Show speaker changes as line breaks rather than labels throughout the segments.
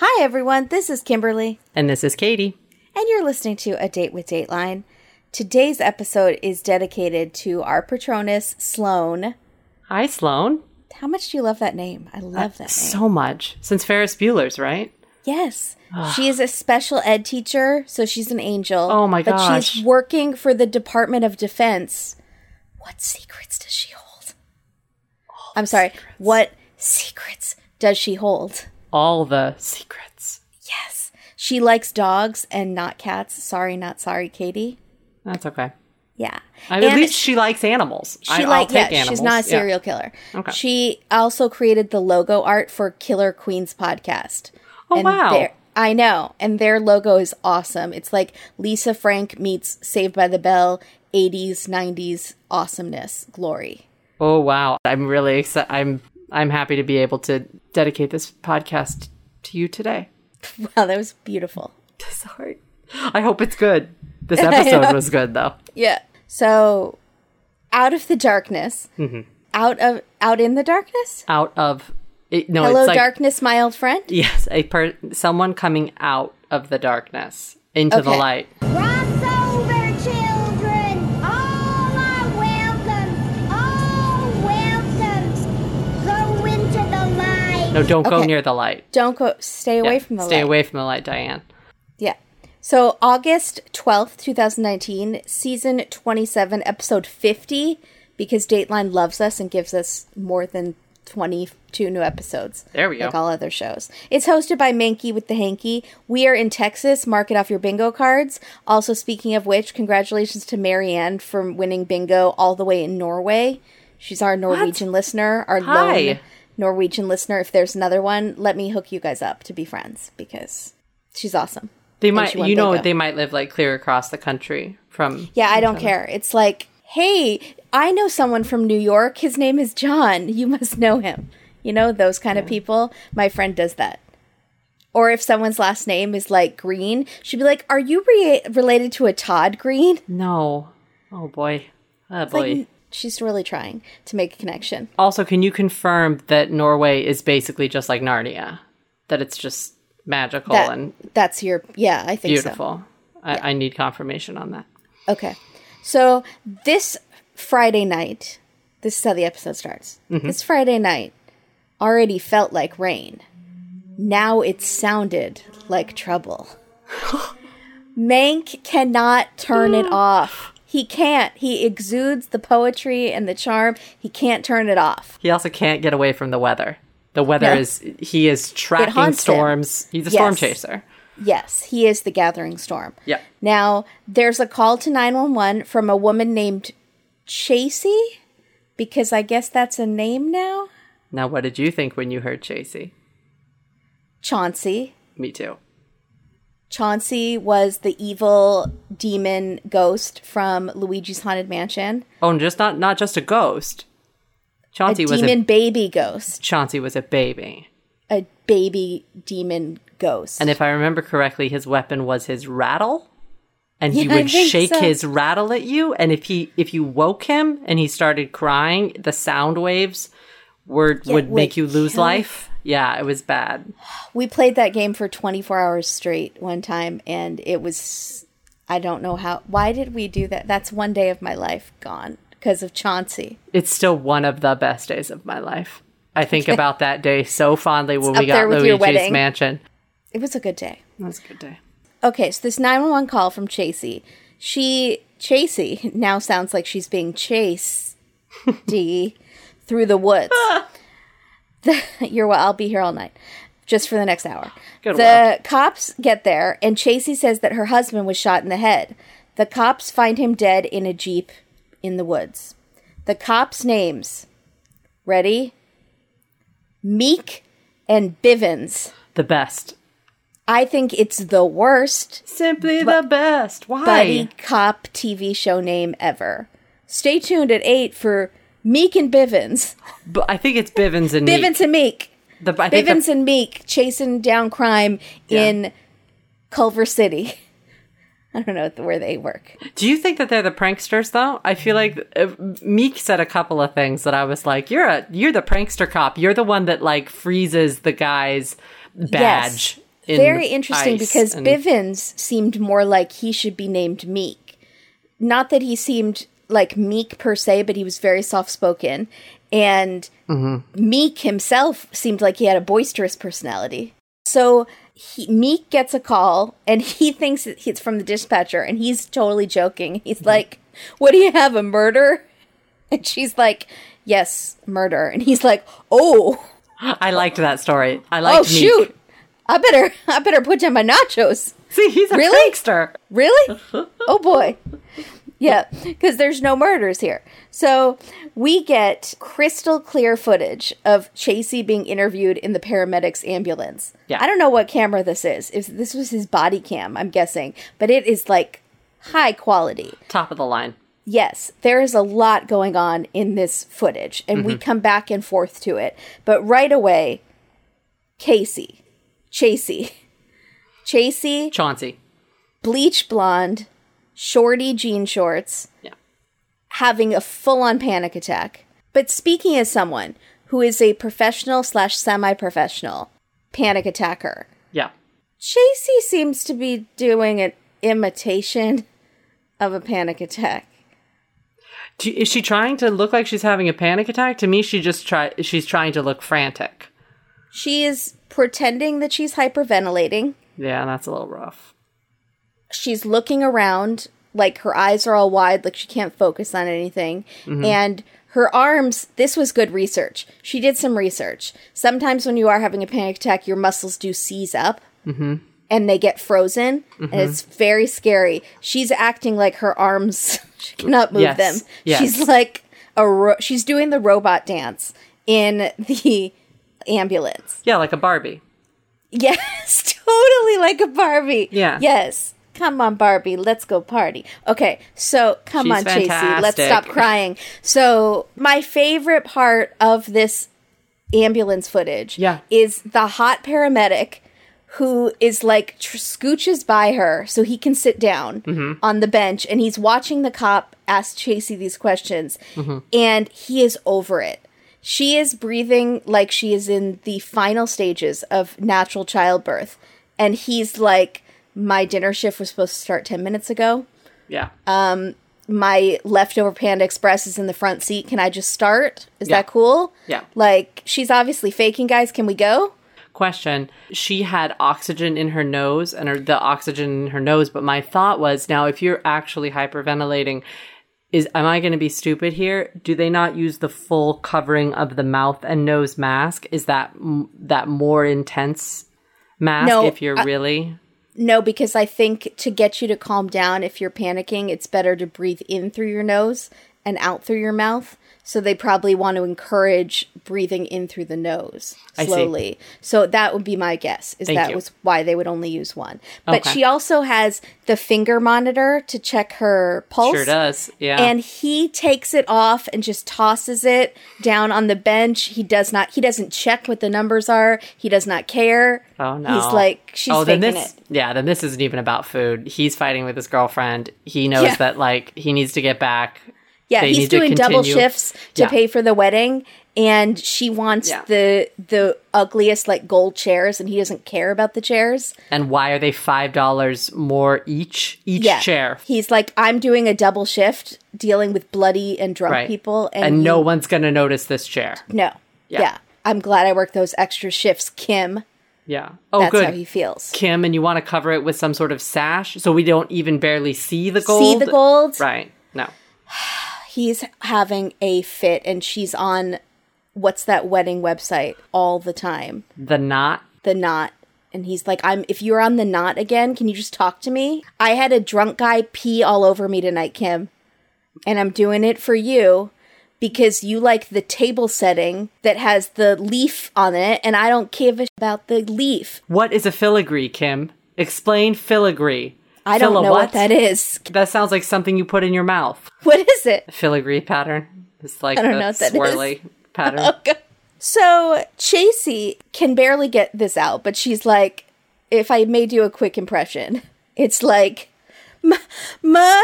Hi, everyone. This is Kimberly.
And this is Katie.
And you're listening to A Date with Dateline. Today's episode is dedicated to our Patronus, Sloan.
Hi, Sloan.
How much do you love that name? I love that name.
So much. Since Ferris Bueller's, right?
Yes. She is a special ed teacher, so she's an angel.
Oh my
gosh. But she's working for the Department of Defense. What secrets does she hold? I'm sorry.
Secrets.
What secrets does she hold?
All the secrets.
Yes. She likes dogs and not cats. Sorry, not sorry, Katie.
That's okay.
Yeah.
At least she likes animals. I'll take animals.
She's not a serial killer.
Okay.
She also created the logo art for Killer Queens podcast.
Oh, wow.
I know. And their logo is awesome. It's like Lisa Frank meets Saved by the Bell, 80s, 90s awesomeness, glory.
Oh, wow. I'm really excited. I'm happy to be able to dedicate this podcast to you today.
Wow, that was beautiful.
Sorry. I hope it's good. This episode was good, though.
Yeah. So, out of the darkness. Mm-hmm. Out in the darkness?
Out of... No,
Hello,
it's like,
darkness, my old friend?
Yes, someone coming out of the darkness into the light.
Cross over, children. All are welcome. All welcome. Go into the light.
No, don't go near the light.
Don't go. Stay away from the light.
Stay away from the light, Diane.
Yeah. So, August 12th, 2019, season 27, episode 50, because Dateline loves us and gives us more than 22 new episodes.
There we go.
Like all other shows. It's hosted by Mankey with the Hanky. We are in Texas. Mark it off your bingo cards. Also, speaking of which, congratulations to Marianne for winning bingo all the way in Norway. She's our Norwegian listener, our lone Norwegian listener. If there's another one, let me hook you guys up to be friends because she's awesome.
They might, they might live like clear across the country from.
Yeah, I don't care. It's like, hey, I know someone from New York. His name is John. You must know him. You know, those kind of people. My friend does that. Or if someone's last name is like Green, she'd be like, are you related to a Todd Green?
No. Oh, boy. Oh, boy.
Like, she's really trying to make a connection.
Also, can you confirm that Norway is basically just like Narnia? That it's just magical and
that's your, yeah, I think
beautiful.
So. Yeah.
I need confirmation on that.
Okay. So this Friday night, this is how the episode starts. Mm-hmm. This Friday night already felt like rain. Now it sounded like trouble. Mank cannot turn it off. He can't. He exudes the poetry and the charm. He can't turn it off.
He also can't get away from the weather. The weather he is tracking storms. He's a storm chaser.
Yes, he is the gathering storm.
Yeah.
Now, there's a call to 911 from a woman named Chasey, because I guess that's a name now.
Now, what did you think when you heard Chasey?
Chauncey.
Me too.
Chauncey was the evil demon ghost from Luigi's Haunted Mansion.
Oh, and not just a ghost. Chauncey was a
demon baby ghost.
Chauncey was a baby.
A baby demon ghost.
And if I remember correctly, his weapon was his rattle. And he would shake his rattle at you. And if you woke him and he started crying, the sound waves would make you lose life. Yeah, it was bad.
We played that game for 24 hours straight one time, and it was, I don't know how, why did we do that? That's one day of my life gone because of Chauncey.
It's still one of the best days of my life. I think about that day so fondly when we got Luigi's Mansion. It
was a good day.
It was a good day.
Okay, so this 911 call from Chasey. Chasey now sounds like she's being chased through the woods. I'll be here all night, just for the next hour. The cops get there, and Chasey says that her husband was shot in the head. The cops find him dead in a Jeep in the woods. The cops' names, ready? Meek and Bivens.
The best.
I think it's the worst.
Simply the best. Why?
Buddy cop TV show name ever. Stay tuned at 8 for Meek and Bivens.
But I think it's Bivens and Meek.
Bivens and Meek. Bivens and Meek chasing down crime in Culver City. I don't know where they work.
Do you think that they're the pranksters, though? I feel like Meek said a couple of things that I was like, you're the prankster cop. You're the one that, like, freezes the guy's badge
very interesting because Bivens seemed more like he should be named Meek. Not that he seemed like meek per se, but he was very soft-spoken. And Meek himself seemed like he had a boisterous personality. So Meek gets a call, and he thinks it's from the dispatcher, and he's totally joking. He's like, what do you have, a murder? And she's like, yes, murder. And he's like, oh.
I liked that story. I liked Meek.
Shoot. I better put down my nachos.
See, he's a prankster.
Really? Oh, boy. Yeah, because there's no murders here. So we get crystal clear footage of Chasey being interviewed in the paramedics' ambulance.
Yeah.
I don't know what camera this is. If this was his body cam, I'm guessing. But it is, like, high quality.
Top of the line.
Yes, there is a lot going on in this footage, and we come back and forth to it. But right away, Chauncey, bleach blonde, shorty jean shorts, having a full-on panic attack. But speaking as someone who is a professional / semi-professional panic attacker, Chasey seems to be doing an imitation of a panic attack.
Is she trying to look like she's having a panic attack? To me, she's trying to look frantic.
She is pretending that she's hyperventilating.
Yeah, that's a little rough.
She's looking around, like her eyes are all wide, like she can't focus on anything. And her arms, this was good research. She did some research. Sometimes when you are having a panic attack, your muscles do seize up. And they get frozen. And it's very scary. She's acting like her arms, she cannot move them.
Yes.
She's like, she's doing the robot dance in the ambulance.
Yeah, like a Barbie.
Yes, totally like a Barbie.
Yeah.
Yes. Come on, Barbie. Let's go party. Okay, so come on, Chasey. Let's stop crying. So my favorite part of this ambulance footage is the hot paramedic who is like scooches by her so he can sit down on the bench, and he's watching the cop ask Chasey these questions, and he is over it. She is breathing like she is in the final stages of natural childbirth, and he's like, my dinner shift was supposed to start 10 minutes ago.
Yeah.
My leftover Panda Express is in the front seat. Can I just start? Is that cool?
Yeah.
Like, she's obviously faking, guys. Can we go?
Question. She had oxygen in her nose and the oxygen in her nose, but my thought was, now if you're actually hyperventilating, am I going to be stupid here? Do they not use the full covering of the mouth and nose mask? Is that more intense mask if you're really...
No, because I think to get you to calm down, if you're panicking, it's better to breathe in through your nose and out through your mouth. So they probably want to encourage breathing in through the nose slowly. So that would be my guess, was why they would only use one. But she also has the finger monitor to check her pulse.
Sure does, yeah.
And he takes it off and just tosses it down on the bench. He doesn't check what the numbers are. He does not care.
Oh, no.
He's like, she's faking it.
Yeah, then this isn't even about food. He's fighting with his girlfriend. He knows that, like, he needs to get back.
Yeah, he's doing double shifts to pay for the wedding, and she wants the ugliest, like, gold chairs, and he doesn't care about the chairs.
And why are they $5 more each chair? He's
like, I'm doing a double shift dealing with bloody and drunk people.
And no one's going to notice this chair.
No. Yeah. I'm glad I worked those extra shifts, Kim.
Yeah. Oh,
that's
good.
How he feels.
Kim, and you want to cover it with some sort of sash so we don't even barely see the gold? Right. No.
He's having a fit, and she's on, what's that wedding website all the time?
The Knot?
The Knot. And he's like, if you're on The Knot again, can you just talk to me? I had a drunk guy pee all over me tonight, Kim. And I'm doing it for you because you like the table setting that has the leaf on it, and I don't give a about the leaf.
What is a filigree, Kim? Explain filigree.
I don't know what that is.
That sounds like something you put in your mouth.
What is it?
A filigree pattern. It's like the swirly pattern.
Okay. So Chasey can barely get this out, but she's like, if I made you a quick impression, it's like, my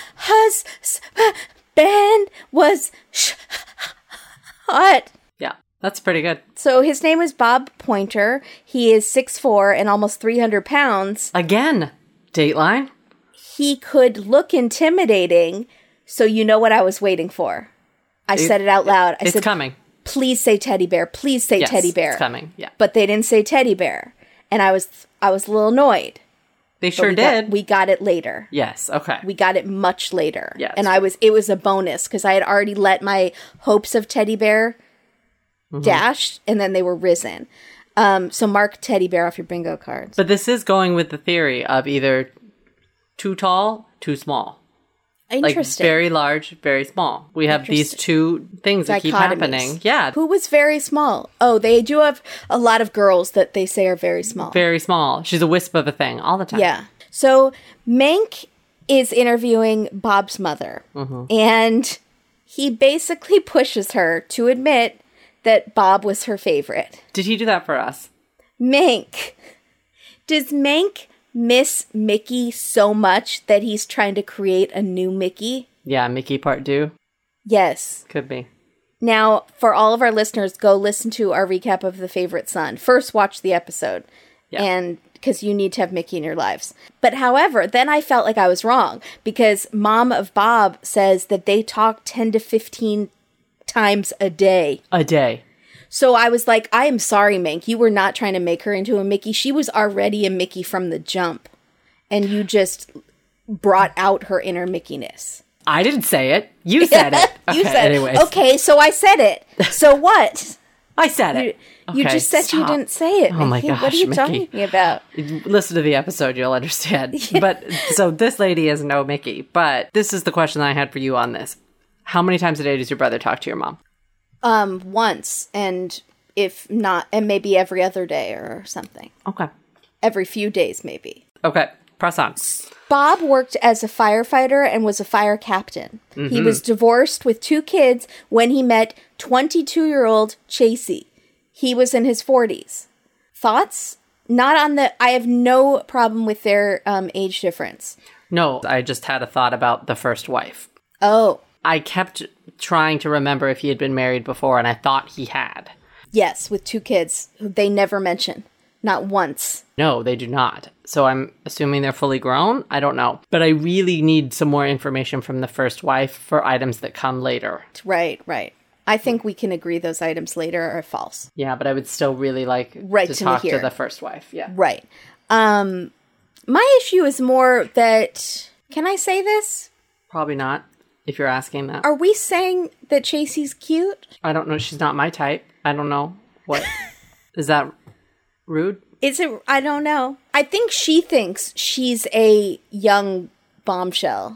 husband was hot.
Yeah. That's pretty good.
So his name is Bob Pointer. He is 6'4" and almost 300 pounds.
Again, Dateline.
He could look intimidating, so you know what I was waiting for. I said it out loud. I said,
coming.
Please say teddy bear. Please say teddy bear.
It's coming. Yeah.
But they didn't say teddy bear. And I was a little annoyed.
They sure did.
We got it later.
Yes. Okay.
We got it much later.
Yes.
And it was a bonus because I had already let my hopes of teddy bear dash, and then they were risen. So mark teddy bear off your bingo cards.
But this is going with the theory of either too tall, too small.
Interesting.
Like very large, very small. We have these two things that keep happening. Yeah.
Who was very small? Oh, they do have a lot of girls that they say are very small.
Very small. She's a wisp of a thing all the time.
Yeah. So Mank is interviewing Bob's mother, and he basically pushes her to admit that Bob was her favorite.
Did he do that for us?
Mank. Does Mank miss Mickey so much that he's trying to create a new Mickey?
Yeah, Mickey Part 2?
Yes.
Could be.
Now, for all of our listeners, go listen to our recap of The Favorite Son. First, watch the episode. Yeah. And because you need to have Mickey in your lives. But however, then I felt like I was wrong because Mom of Bob says that they talk 10 to 15 times a day.
A day.
So I was like, I am sorry, Mank. You were not trying to make her into a Mickey. She was already a Mickey from the jump. And you just brought out her inner Mickeyness.
I didn't say it. You said it.
You said
anyways.
it. Okay, so I said it. So what?
I said it.
You just said you didn't say it.
Oh my gosh,
what are you
Mickey.
talking about?
Listen to the episode, you'll understand. Yeah. But so this lady is no Mickey. But this is the question I had for you on this. How many times a day does your brother talk to your mom?
Once, and if not, and maybe every other day or something.
Okay.
Every few days, maybe.
Okay, press on.
Bob worked as a firefighter and was a fire captain. Mm-hmm. He was divorced with 2 kids when he met 22-year-old Chasey. He was in his 40s. Thoughts? Not on the... I have no problem with their age difference.
No, I just had a thought about the first wife.
Oh.
I kept trying to remember if he had been married before, and I thought he had.
Yes, with 2 kids who they never mention. Not once.
No, they do not. So I'm assuming they're fully grown? I don't know. But I really need some more information from the first wife for items that come later.
Right, right. I think we can agree those items later are false.
Yeah, but I would still really like to talk to the first wife. Yeah.
Right. My issue is more that... Can I say this?
Probably not, if you're asking that.
Are we saying that Chasey's cute?
I don't know. She's not my type. I don't know. What? Is that rude?
Is it? I don't know. I think she thinks she's a young bombshell.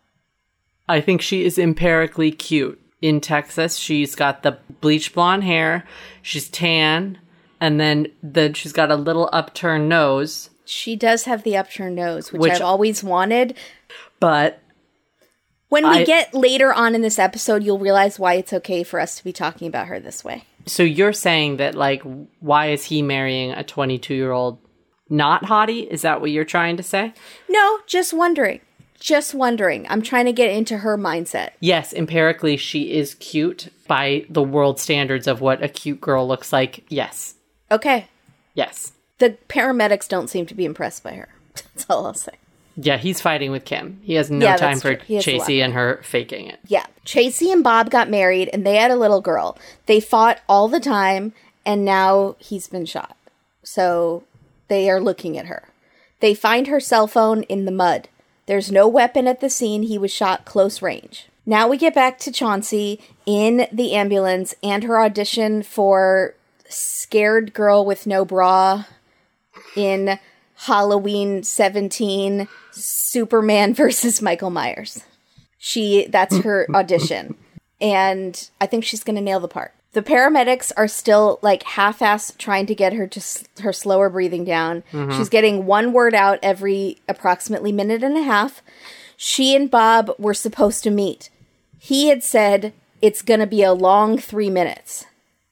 I think she is empirically cute. In Texas, she's got the bleach blonde hair. She's tan. And then she's got a little upturned nose. She
does have the upturned nose, which I've always wanted.
But...
When we get later on in this episode, you'll realize why it's okay for us to be talking about her this way.
So you're saying that, like, why is he marrying a 22-year-old not hottie? Is that what you're trying to say?
No, just wondering. Just wondering. I'm trying to get into her mindset.
Yes, empirically, she is cute by the world standards of what a cute girl looks like. Yes.
Okay.
Yes.
The paramedics don't seem to be impressed by her. That's all I'll say.
Yeah, he's fighting with Kim. He has no time for Chasey and her faking it.
Yeah. Chasey and Bob got married, and they had a little girl. They fought all the time, and now he's been shot. So they are looking at her. They find her cell phone in the mud. There's no weapon at the scene. He was shot close range. Now we get back to Chauncey in the ambulance and her audition for Scared Girl with No Bra in Halloween 17, Superman versus Michael Myers. That's her audition. And I think she's going to nail the part. The paramedics are still like half-ass trying to get her to her slower breathing down. Mm-hmm. She's getting one word out every approximately minute and a half. She and Bob were supposed to meet. He had said it's going to be a long 3 minutes.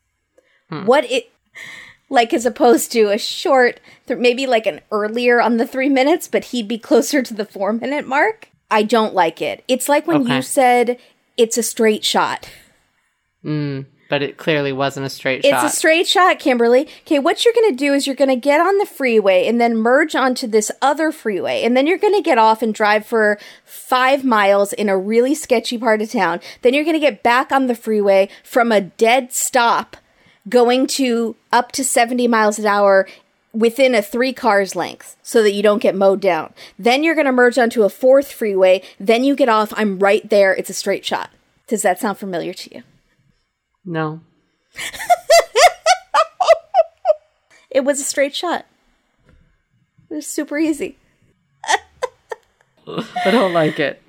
Like, as opposed to a short, maybe like an earlier on the 3 minutes, but he'd be closer to the 4 minute mark. I don't like it. It's like when you said it's a straight shot.
But it clearly wasn't a straight
It's
shot.
a straight shot, Kimberly. Okay, what you're going to do is you're going to get on the freeway and then merge onto this other freeway. And then you're going to get off and drive for 5 miles in a really sketchy part of town. Then you're going to get back on the freeway from a dead stop going to up to 70 miles an hour within a 3 cars length so that you don't get mowed down. Then you're going to merge onto a 4th freeway. Then you get off. I'm right there. It's a straight shot. Does that sound familiar to you?
No.
It was a straight shot. It was super easy.
I don't like it.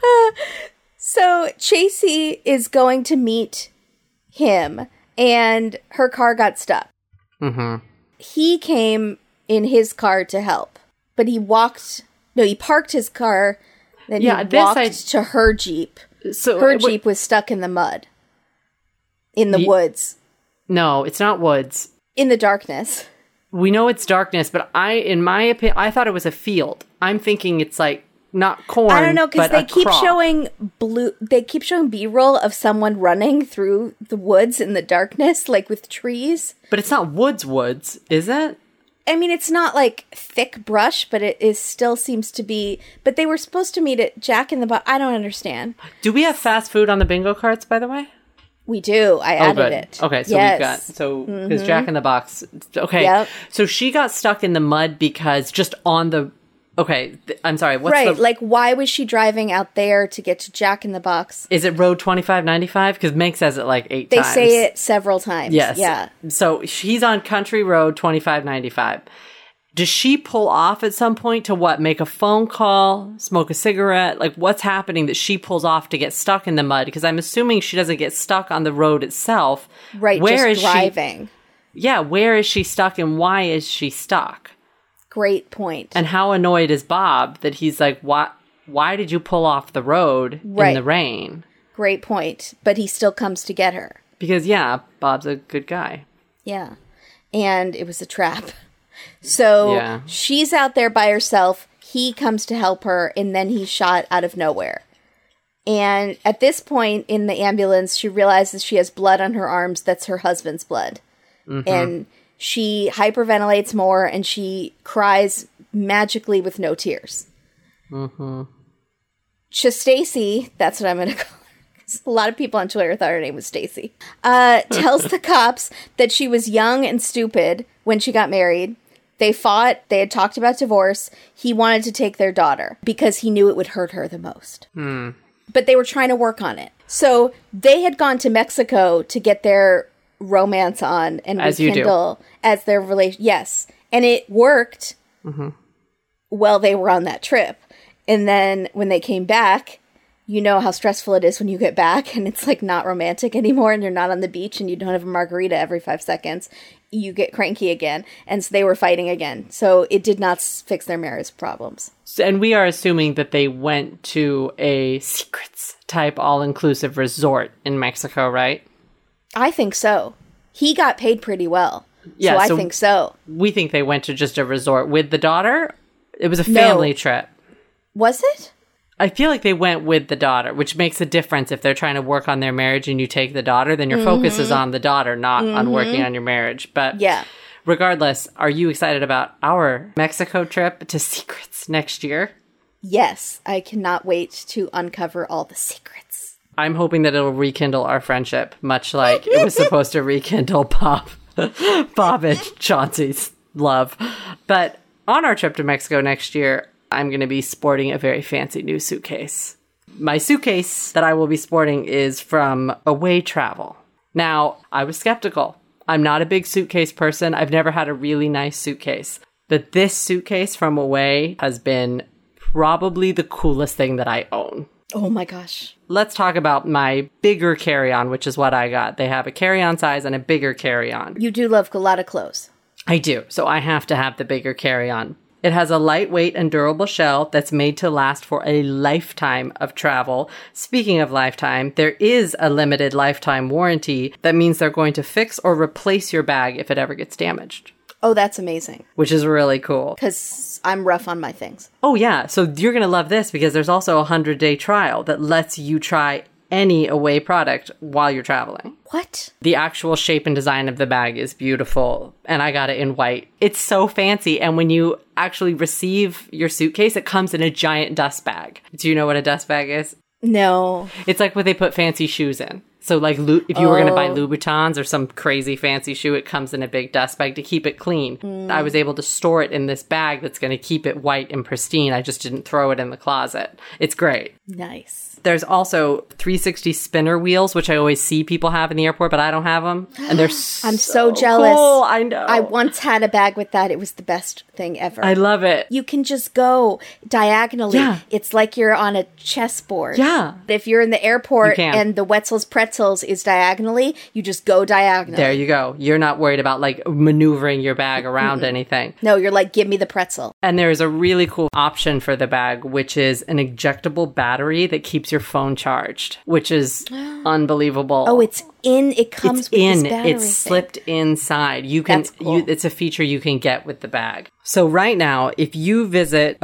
So Chasey is going to meet him, and her car got stuck.
Mm-hmm.
He came in his car to help, but he parked his car, then he walked to her Jeep.
So
her Jeep was stuck in the mud. In the woods.
No, it's not woods.
In the darkness.
We know it's darkness, but in my opinion, I thought it was a field. I'm thinking it's like not corn.
I don't know, because they keep
crop.
showing They keep showing B-roll of someone running through the woods in the darkness, like with trees.
But it's not woods, is it?
I mean, it's not like thick brush, but it is still seems to be. But they were supposed to meet at Jack in the Box. I don't understand.
Do we have fast food on the bingo cards, by the way?
We do. I added it.
Okay, so we've got because Jack in the Box. Okay,
yep.
So she got stuck in the mud because just on the. Okay, I'm sorry. What's
right? Like, why was she driving out there to get to Jack in the Box?
Is it Road 2595? Because Meg says it like 8 times.
They say it several times.
Yes.
Yeah.
So she's on Country Road 2595. Does she pull off at some point to what? Make a phone call? Smoke a cigarette? Like, what's happening that she pulls off to get stuck in the mud? Because I'm assuming she doesn't get stuck on the road itself.
Right,
where
just
is
driving.
Where is she stuck and why is she stuck?
Great point.
And how annoyed is Bob that he's like, why did you pull off the road in the rain?
Great point. But he still comes to get her.
Because, Bob's a good guy.
Yeah. And it was a trap. So she's out there by herself. He comes to help her, and then he's shot out of nowhere. And at this point in the ambulance, she realizes she has blood on her arms. That's her husband's blood. Mm-hmm. And she hyperventilates more, and she cries magically with no tears. Mm-hmm. Stacy, that's what I'm going to call her. A lot of people on Twitter thought her name was Stacy. Tells the cops that she was young and stupid when she got married. They fought. They had talked about divorce. He wanted to take their daughter because he knew it would hurt her the most. But they were trying to work on it. So they had gone to Mexico to get their romance on and rekindle as their relation. Yes. And it worked while they were on that trip. And then when they came back, you know how stressful it is when you get back and it's like not romantic anymore and you're not on the beach and you don't have a margarita every 5 seconds. You get cranky again. And so they were fighting again. So it did not fix their marriage problems.
And we are assuming that they went to a secrets type all-inclusive resort in Mexico, right?
I think so. He got paid pretty well. Yeah, so I think so.
We think they went to just a resort with the daughter. It was a family trip.
Was it?
I feel like they went with the daughter, which makes a difference if they're trying to work on their marriage and you take the daughter, then your focus is on the daughter, not on working on your marriage. But regardless, are you excited about our Mexico trip to Secrets next year?
Yes, I cannot wait to uncover all the secrets.
I'm hoping that it'll rekindle our friendship, much like it was supposed to rekindle Bob and Chauncey's love. But on our trip to Mexico next year, I'm going to be sporting a very fancy new suitcase. My suitcase that I will be sporting is from Away Travel. Now, I was skeptical. I'm not a big suitcase person. I've never had a really nice suitcase. But this suitcase from Away has been probably the coolest thing that I own.
Oh my gosh.
Let's talk about my bigger carry-on, which is what I got. They have a carry-on size and a bigger carry-on.
You do love a lot of clothes.
I do. So I have to have the bigger carry-on. It has a lightweight and durable shell that's made to last for a lifetime of travel. Speaking of lifetime, there is a limited lifetime warranty. That means they're going to fix or replace your bag if it ever gets damaged.
Oh, that's amazing.
Which is really cool.
Because I'm rough on my things.
Oh, yeah. So you're going to love this because there's also a 100-day trial that lets you try any Away product while you're traveling.
What?
The actual shape and design of the bag is beautiful, and I got it in white. It's so fancy, and when you actually receive your suitcase, it comes in a giant dust bag. Do you know what a dust bag is?
No.
It's like what they put fancy shoes in. So like if you were going to buy Louboutins or some crazy fancy shoe, it comes in a big dust bag to keep it clean. I was able to store it in this bag that's going to keep it white and pristine. I just didn't throw it in the closet. It's great.
Nice.
There's also 360 spinner wheels, which I always see people have in the airport, but I don't have them. And they're
I'm so jealous.
Cool. I know.
I once had a bag with that. It was the best thing ever.
I love it.
You can just go diagonally.
Yeah.
It's like you're on a chessboard.
Yeah.
If you're in the airport
You can.
and the Wetzel's Pretzels is diagonally, you just go diagonally.
There you go. You're not worried about like maneuvering your bag around anything.
No, you're like, give me the pretzel.
And there's a really cool option for the bag, which is an ejectable battery that keeps your phone charged, which is unbelievable.
Oh, it comes with this battery
It's slipped inside. You can,
That's cool.
it's a feature you can get with the bag. So right now, if you visit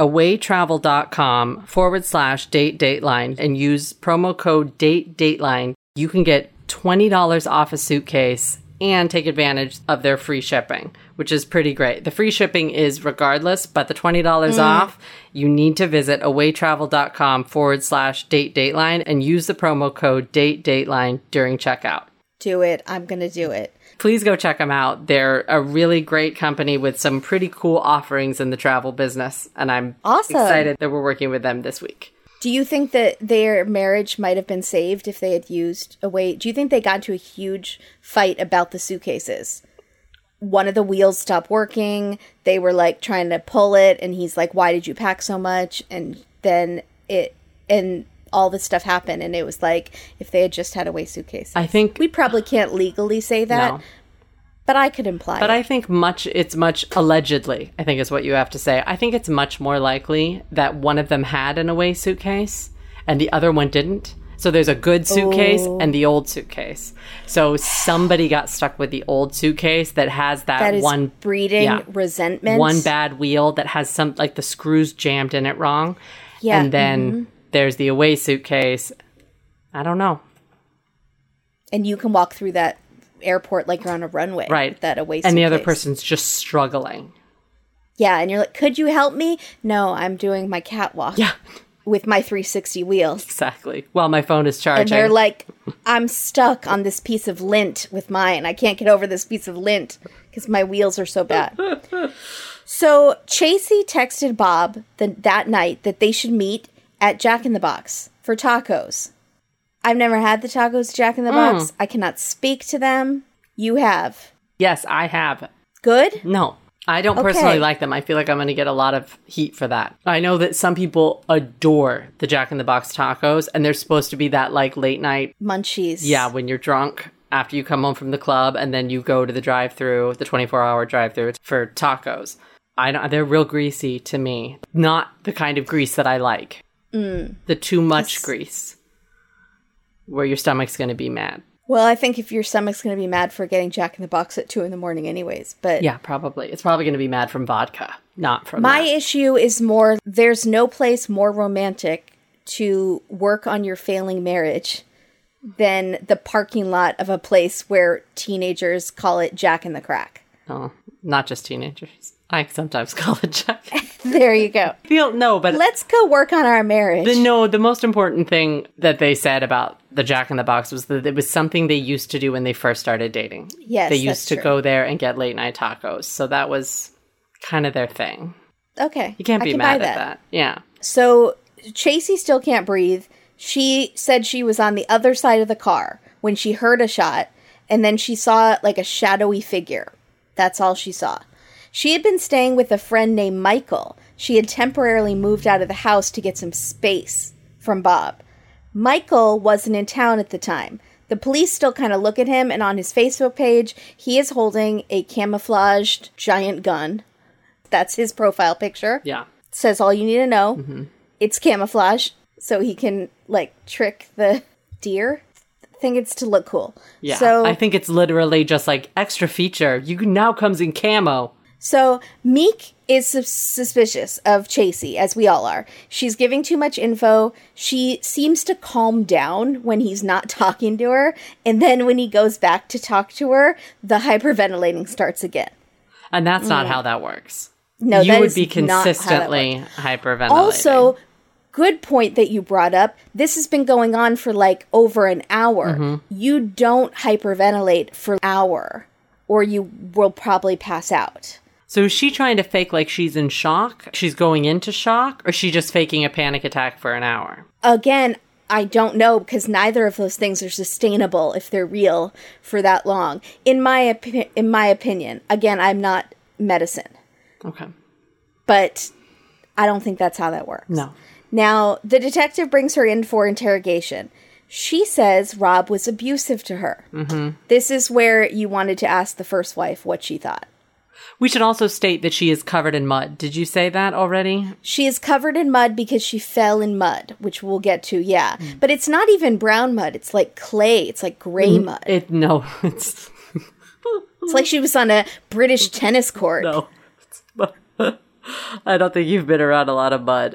awaytravel.com/date-dateline and use promo code date-dateline, you can get $20 off a suitcase and take advantage of their free shipping, which is pretty great. The free shipping is regardless, but the $20 off, you need to visit awaytravel.com/date-dateline and use the promo code date-dateline during checkout.
Do it. I'm going to do it.
Please go check them out. They're a really great company with some pretty cool offerings in the travel business, and I'm excited that we're working with them this week.
Do you think that their marriage might have been saved if they had used Away? Do you think they got into a huge fight about the suitcases? One of the wheels stopped working. They were like trying to pull it, and he's like, "Why did you pack so much?" And then all this stuff happened, and it was like if they had just had Away suitcases.
I think
we probably can't legally say that.
No.
But I could imply
But
it.
I think it's much allegedly, I think is what you have to say. I think it's much more likely that one of them had an Away suitcase and the other one didn't. So there's a good suitcase and the old suitcase. So somebody got stuck with the old suitcase that has that
is
one
breeding resentment.
One bad wheel that has some like the screws jammed in it wrong.
Yeah.
And then there's the Away suitcase. I don't know.
And you can walk through that airport like you're on a runway.
Right.
With that Away suitcase.
And the other person's just struggling.
Yeah, and you're like, could you help me? No, I'm doing my catwalk.
Yeah.
With my 360 wheels.
Exactly. While my phone is charging.
And they're like, I'm stuck on this piece of lint with mine. I can't get over this piece of lint because my wheels are so bad. So Chasey texted Bob that night that they should meet at Jack in the Box for tacos. I've never had the tacos Jack in the Box. I cannot speak to them. You have.
Yes, I have.
Good?
No. I don't personally like them. I feel like I'm going to get a lot of heat for that. I know that some people adore the Jack in the Box tacos, and they're supposed to be that like late night
munchies.
Yeah, when you're drunk after you come home from the club, and then you go to the drive-through, the 24-hour drive-through for tacos. They're real greasy to me. Not the kind of grease that I like. The too much grease, where your stomach's going to be mad.
Well, I think if your stomach's going to be mad for getting Jack in the Box at 2 a.m. anyways, but...
Yeah, probably. It's probably going to be mad from vodka, not from
My
that.
issue is more, there's no place more romantic to work on your failing marriage than the parking lot of a place where teenagers call it Jack in the Crack.
Oh, not just teenagers. I sometimes call it Jack.
There you go.
But
let's go work on our marriage.
The most important thing that they said about the Jack in the Box was that it was something they used to do when they first started dating.
Yes,
they used to go there and get late night tacos. So that was kind of their thing.
Okay.
You can't be mad at that. Yeah.
So Chasey still can't breathe. She said she was on the other side of the car when she heard a shot, and then she saw like a shadowy figure. That's all she saw. She had been staying with a friend named Michael. She had temporarily moved out of the house to get some space from Bob. Michael wasn't in town at the time. The police still kind of look at him, and on his Facebook page, he is holding a camouflaged giant gun. That's his profile picture.
Yeah.
It says all you need to know. It's camouflage, so he can, like, trick the deer. I think it's to look cool.
Yeah.
So,
I think it's literally just like extra feature. You can now comes in camo.
So Meek is suspicious of Chasey, as we all are. She's giving too much info. She seems to calm down when he's not talking to her. And then when he goes back to talk to her, the hyperventilating starts again.
And that's not how that works.
No,
you
that
would
is
be
not
consistently hyperventilating.
Also, good point that you brought up. This has been going on for like over an hour.
Mm-hmm.
You don't hyperventilate for an hour, or you will probably pass out.
So is she trying to fake like she's in shock? She's going into shock? Or is she just faking a panic attack for an hour?
Again, I don't know, because neither of those things are sustainable if they're real for that long. In my opinion, again, I'm not medicine.
Okay.
But I don't think that's how that works.
No.
Now, the detective brings her in for interrogation. She says Rob was abusive to her. Mm-hmm. This is where you wanted to ask the first wife what she thought.
We should also state that she is covered in mud. Did you say that already?
She is covered in mud because she fell in mud, which we'll get to, yeah. But it's not even brown mud. It's like clay. It's like gray mud.
It's...
It's like she was on a British tennis court.
No. I don't think you've been around a lot of mud.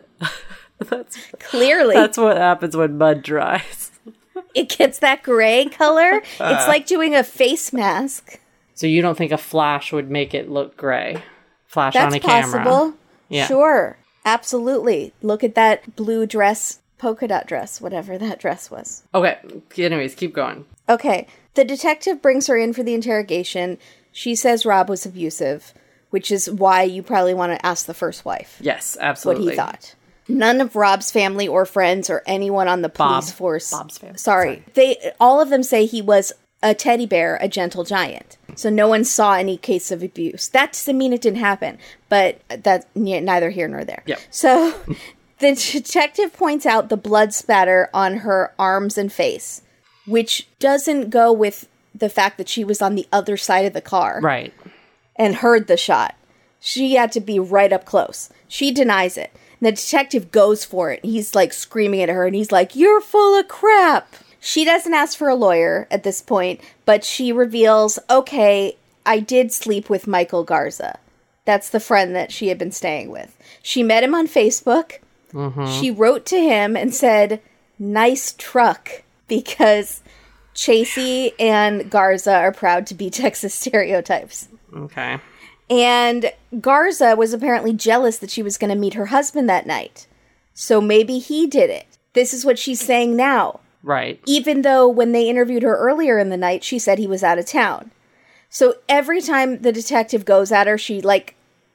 Clearly.
That's what happens when mud dries.
It gets that gray color. It's like doing a face mask.
So you don't think a flash would make it look gray? Flash
That's
on a camera.
possible.
Yeah.
Sure. Absolutely. Look at that blue dress, polka dot dress, whatever that dress was.
Okay. Anyways, keep going.
Okay. The detective brings her in for the interrogation. She says Rob was abusive, which is why you probably want to ask the first wife.
Yes, absolutely.
What he thought. None of Rob's family or friends or anyone on the police force.
Bob's family.
Sorry. All of them say he was a teddy bear, a gentle giant. So no one saw any case of abuse. That doesn't mean it didn't happen, but that's neither here nor there.
Yep.
So the detective points out the blood spatter on her arms and face, which doesn't go with the fact that she was on the other side of the car.
Right.
And heard the shot. She had to be right up close. She denies it. And the detective goes for it. He's like screaming at her and he's like, "You're full of crap." She doesn't ask for a lawyer at this point, but she reveals, okay, I did sleep with Michael Garza. That's the friend that she had been staying with. She met him on Facebook. Mm-hmm. She wrote to him and said, "Nice truck," because Chasey and Garza are proud to be Texas stereotypes.
Okay.
And Garza was apparently jealous that she was going to meet her husband that night. So maybe he did it. This is what she's saying now.
Right.
Even though when they interviewed her earlier in the night, she said he was out of town. So every time the detective goes at her, she like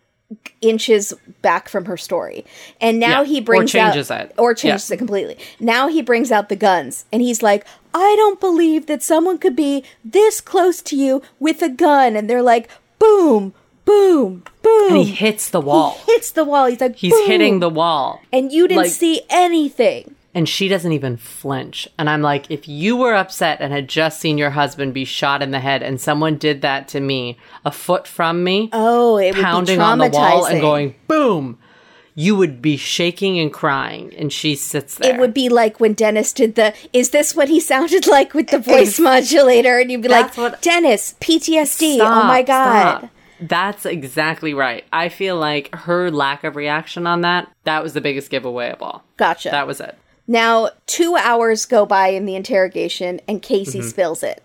inches back from her story. And now he brings out... Or changes it completely. Now he brings out the guns. And he's like, "I don't believe that someone could be this close to you with a gun." And they're like, boom, boom, boom.
And he hits the wall.
He hits the wall. He's like,
He's
boom.
hitting the wall.
And you didn't see anything.
And she doesn't even flinch. And I'm like, if you were upset and had just seen your husband be shot in the head and someone did that to me, a foot from me,
it would be
pounding on the wall and going, boom, you would be shaking and crying. And she sits there.
It would be like when Dennis did is this what he sounded like with the voice modulator? And you'd be like, Dennis, PTSD, oh my God.
Stop. That's exactly right. I feel like her lack of reaction on that was the biggest giveaway of all.
Gotcha.
That was it.
Now, 2 hours go by in the interrogation, and Casey spills it.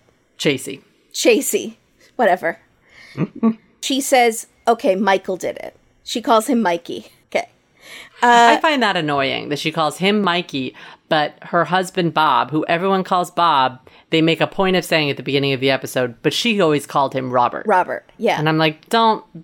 Chasey. Whatever. She says, okay, Michael did it. She calls him Mikey. Okay.
I find that annoying, that she calls him Mikey, but her husband, Bob, who everyone calls Bob, they make a point of saying at the beginning of the episode, but she always called him Robert.
Robert, yeah.
And I'm like, I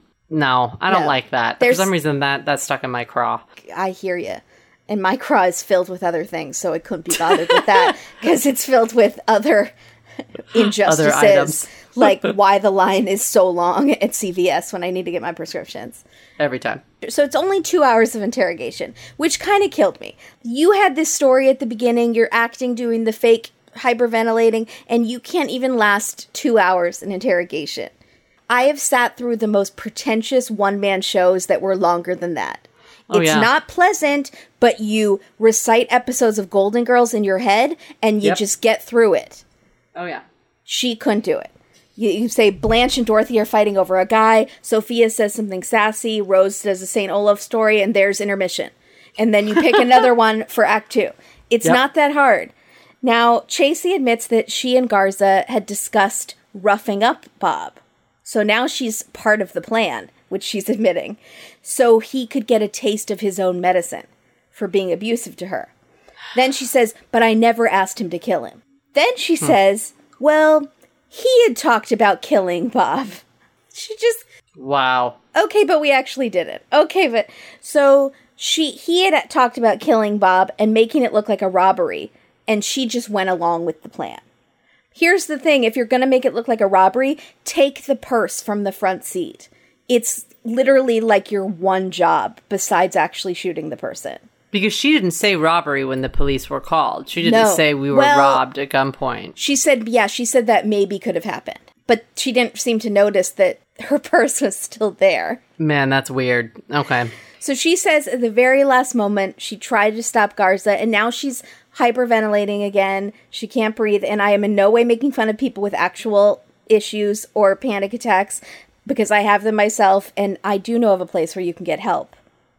don't like that. For some reason, that's stuck in my craw.
I hear you. And my craw is filled with other things, so I couldn't be bothered with that because it's filled with other injustices.
Other items.
Like why the line is so long at CVS when I need to get my prescriptions.
Every time.
So it's only 2 hours of interrogation, which kind of killed me. You had this story at the beginning, you're acting, doing the fake hyperventilating, and you can't even last 2 hours in interrogation. I have sat through the most pretentious one-man shows that were longer than that. It's not pleasant, but you recite episodes of Golden Girls in your head, and you just get through it.
Oh, yeah.
She couldn't do it. You say Blanche and Dorothy are fighting over a guy. Sophia says something sassy. Rose does a St. Olaf story, and there's intermission. And then you pick another one for Act 2. It's not that hard. Now, Chasey admits that she and Garza had discussed roughing up Bob. So now she's part of the plan, which she's admitting. So he could get a taste of his own medicine for being abusive to her. Then she says, but I never asked him to kill him. Then she says, well, he had talked about killing Bob. She just...
Wow.
Okay, but we actually did it. Okay, but... So he had talked about killing Bob and making it look like a robbery, and she just went along with the plan. Here's the thing. If you're going to make it look like a robbery, take the purse from the front seat. It's literally like your one job besides actually shooting the person.
Because she didn't say robbery when the police were called. She didn't say we were robbed at gunpoint.
She said that maybe could have happened. But she didn't seem to notice that her purse was still there.
Man, that's weird. Okay.
So she says at the very last moment, she tried to stop Garza, and now she's hyperventilating again. She can't breathe, and I am in no way making fun of people with actual issues or panic attacks, because I have them myself, and I do know of a place where you can get help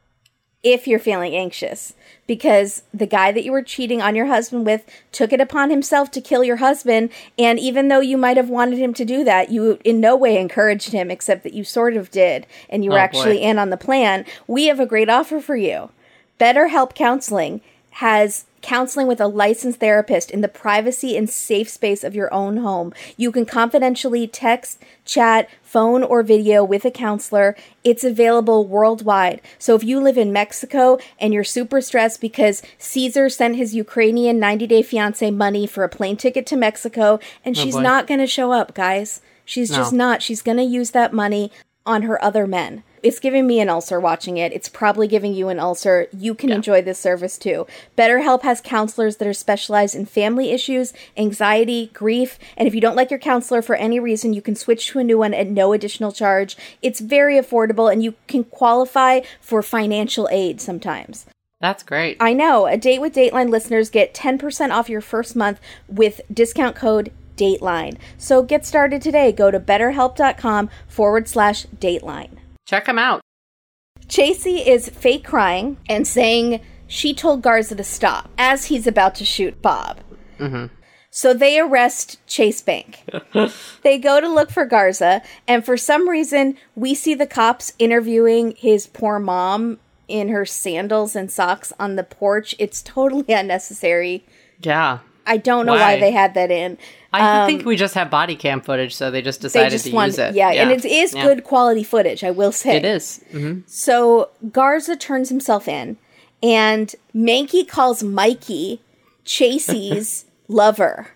if you're feeling anxious, because the guy that you were cheating on your husband with took it upon himself to kill your husband, and even though you might have wanted him to do that, you in no way encouraged him, except that you sort of did, and you were actually in on the plan. We have a great offer for you. BetterHelp Counseling has counseling with a licensed therapist in the privacy and safe space of your own home. You can confidentially text, chat, phone, or video with a counselor. It's available worldwide. So if you live in Mexico and you're super stressed because Caesar sent his Ukrainian 90-day fiancé money for a plane ticket to Mexico, and she's not going to show up, guys. She's just not. She's going to use that money on her other men. It's giving me an ulcer watching it. It's probably giving you an ulcer. You can enjoy this service too. BetterHelp has counselors that are specialized in family issues, anxiety, grief, and if you don't like your counselor for any reason, you can switch to a new one at no additional charge. It's very affordable, and you can qualify for financial aid sometimes.
That's great.
I know. A Date with Dateline listeners get 10% off your first month with discount code Dateline. So get started today. Go to betterhelp.com/Dateline.
Check them out.
Chasey is fake crying and saying she told Garza to stop as he's about to shoot Bob. Mm-hmm. So they arrest Chase Bank. They go to look for Garza, and for some reason, we see the cops interviewing his poor mom in her sandals and socks on the porch. It's totally unnecessary.
Yeah.
I don't know why they had that in.
I think we just have body cam footage, so they just decided to use it.
Yeah, and it is good quality footage, I will say.
It is. Mm-hmm.
So Garza turns himself in, and Mankey calls Mikey Chasey's lover.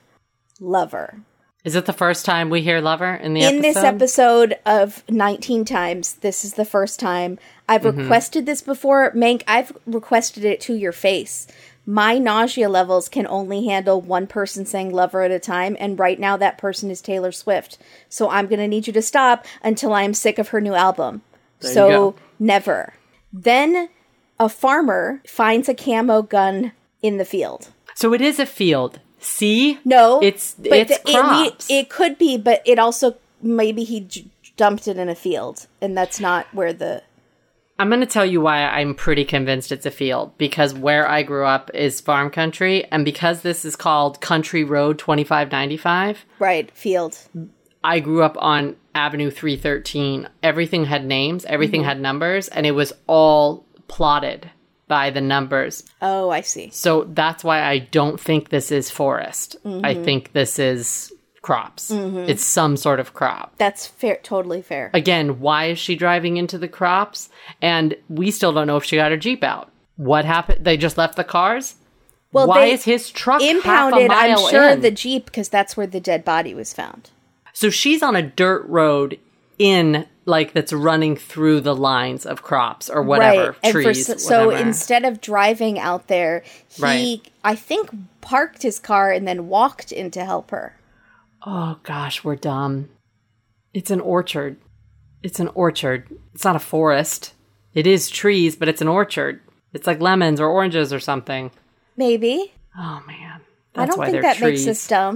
Is it the first time we hear lover in the episode?
In this episode of 19 times, this is the first time. I've requested this before. Mank, I've requested it to your face. My nausea levels can only handle one person saying lover at a time, and right now that person is Taylor Swift. So I'm going to need you to stop until I'm sick of her new album. So never. Then a farmer finds a camo gun in the field.
So it is a field. See?
No.
It's crops.
It could be, but it also, maybe he dumped it in a field, and that's not where the...
I'm going to tell you why I'm pretty convinced it's a field. Because where I grew up is farm country, and because this is called Country Road 2595.
Right, field.
I grew up on Avenue 313. Everything had names, everything had numbers, and it was all plotted by the numbers.
Oh, I see.
So that's why I don't think this is forest. I think this is crops. It's some sort of crop.
That's fair, totally fair.
Again, why is she driving into the crops? And we still don't know if she got her Jeep out. What happened? They just left the cars?
Well,
why is his truck
impounded,
half a mile
I'm sure,
in?
the Jeep, because that's where the dead body was found.
So she's on a dirt road that's running through the lines of crops or whatever,
right.
trees,
So
whatever.
instead of driving out there, he, I think, parked his car and then walked in to help her.
Oh, gosh, we're dumb. It's an orchard. It's an orchard. It's not a forest. It is trees, but it's an orchard. It's like lemons or oranges or something.
Maybe.
Oh, man.
I don't think that makes us dumb.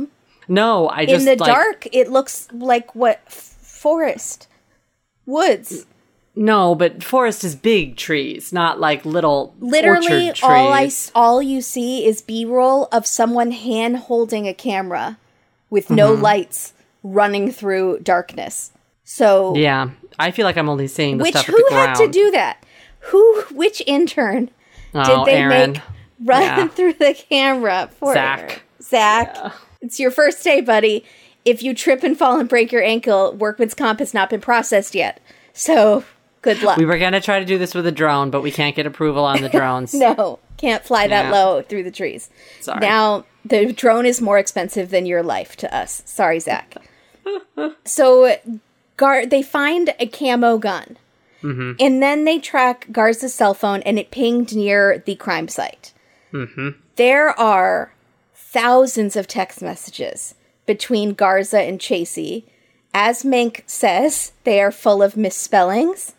No, I just...
In the dark, it looks like what? Forest. Woods.
No, but forest is big trees, not like little
literally
orchard trees.
all you see is B-roll of someone hand holding a camera with no lights running through darkness. So
yeah, I feel like I'm only seeing the stuff at the
who
ground.
had to do that? Which intern did they
Aaron.
make run through the camera for
Zach.
Zach, it's your first day, buddy. If you trip and fall and break your ankle, workman's comp has not been processed yet. So good luck.
We were going to try to do this with a drone, but we can't get approval on the drones.
No, can't fly that low through the trees.
Sorry.
Now, the drone is more expensive than your life to us. Sorry, Zach. So, they find a camo gun. Mm-hmm. And then they track Garza's cell phone, and it pinged near the crime site. Mm-hmm. There are thousands of text messages between Garza and Chasey. As Mank says, they are full of misspellings.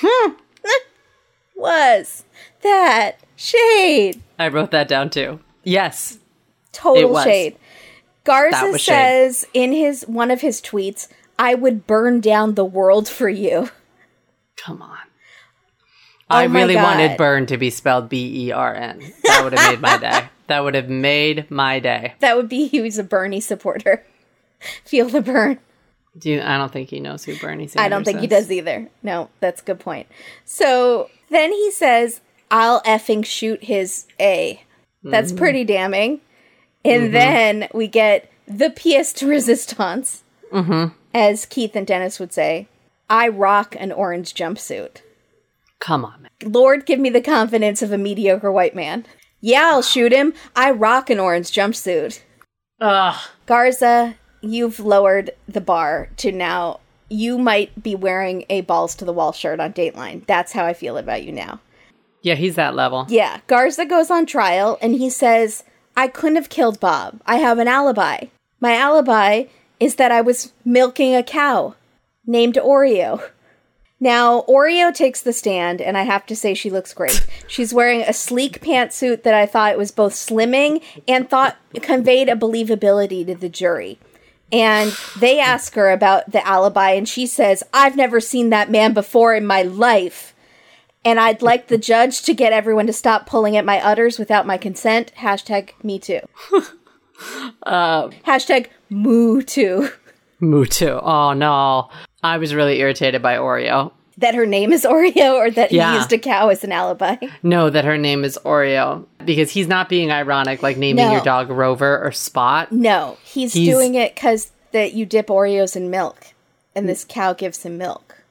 Was that shade?
I wrote that down too. Yes.
Total shade. Garza says in one of his tweets, "I would burn down the world for you."
Come on. I really wanted burn to be spelled B-E-R-N. That would have made my day. That would have made my day.
That would be, he was a Bernie supporter. Feel the burn.
I don't think he knows who Bernie Sanders is.
I don't think he does either. No, that's a good point. So then he says, "I'll effing shoot his A." That's pretty damning. And then we get the pièce de résistance, as Keith and Dennis would say. "I rock an orange jumpsuit."
Come on, man.
Lord, give me the confidence of a mediocre white man. Yeah, I'll shoot him. I rock an orange jumpsuit.
Ugh.
Garza, you've lowered the bar to now you might be wearing a balls to the wall shirt on Dateline. That's how I feel about you now.
Yeah, he's that level.
Yeah, Garza goes on trial and he says, "I couldn't have killed Bob. I have an alibi. My alibi is that I was milking a cow named Oreo." Now, Oreo takes the stand, and I have to say she looks great. She's wearing a sleek pantsuit that I thought was both slimming and thought conveyed a believability to the jury. And they ask her about the alibi, and she says, "I've never seen that man before in my life. And I'd like the judge to get everyone to stop pulling at my udders without my consent. Hashtag me too." Hashtag moo too.
Moo too. Oh, no. I was really irritated by Oreo.
That her name is Oreo, or that he used a cow as an alibi?
No, that her name is Oreo. Because he's not being ironic, like naming your dog Rover or Spot.
No, he's doing it because that you dip Oreos in milk, and this cow gives him milk.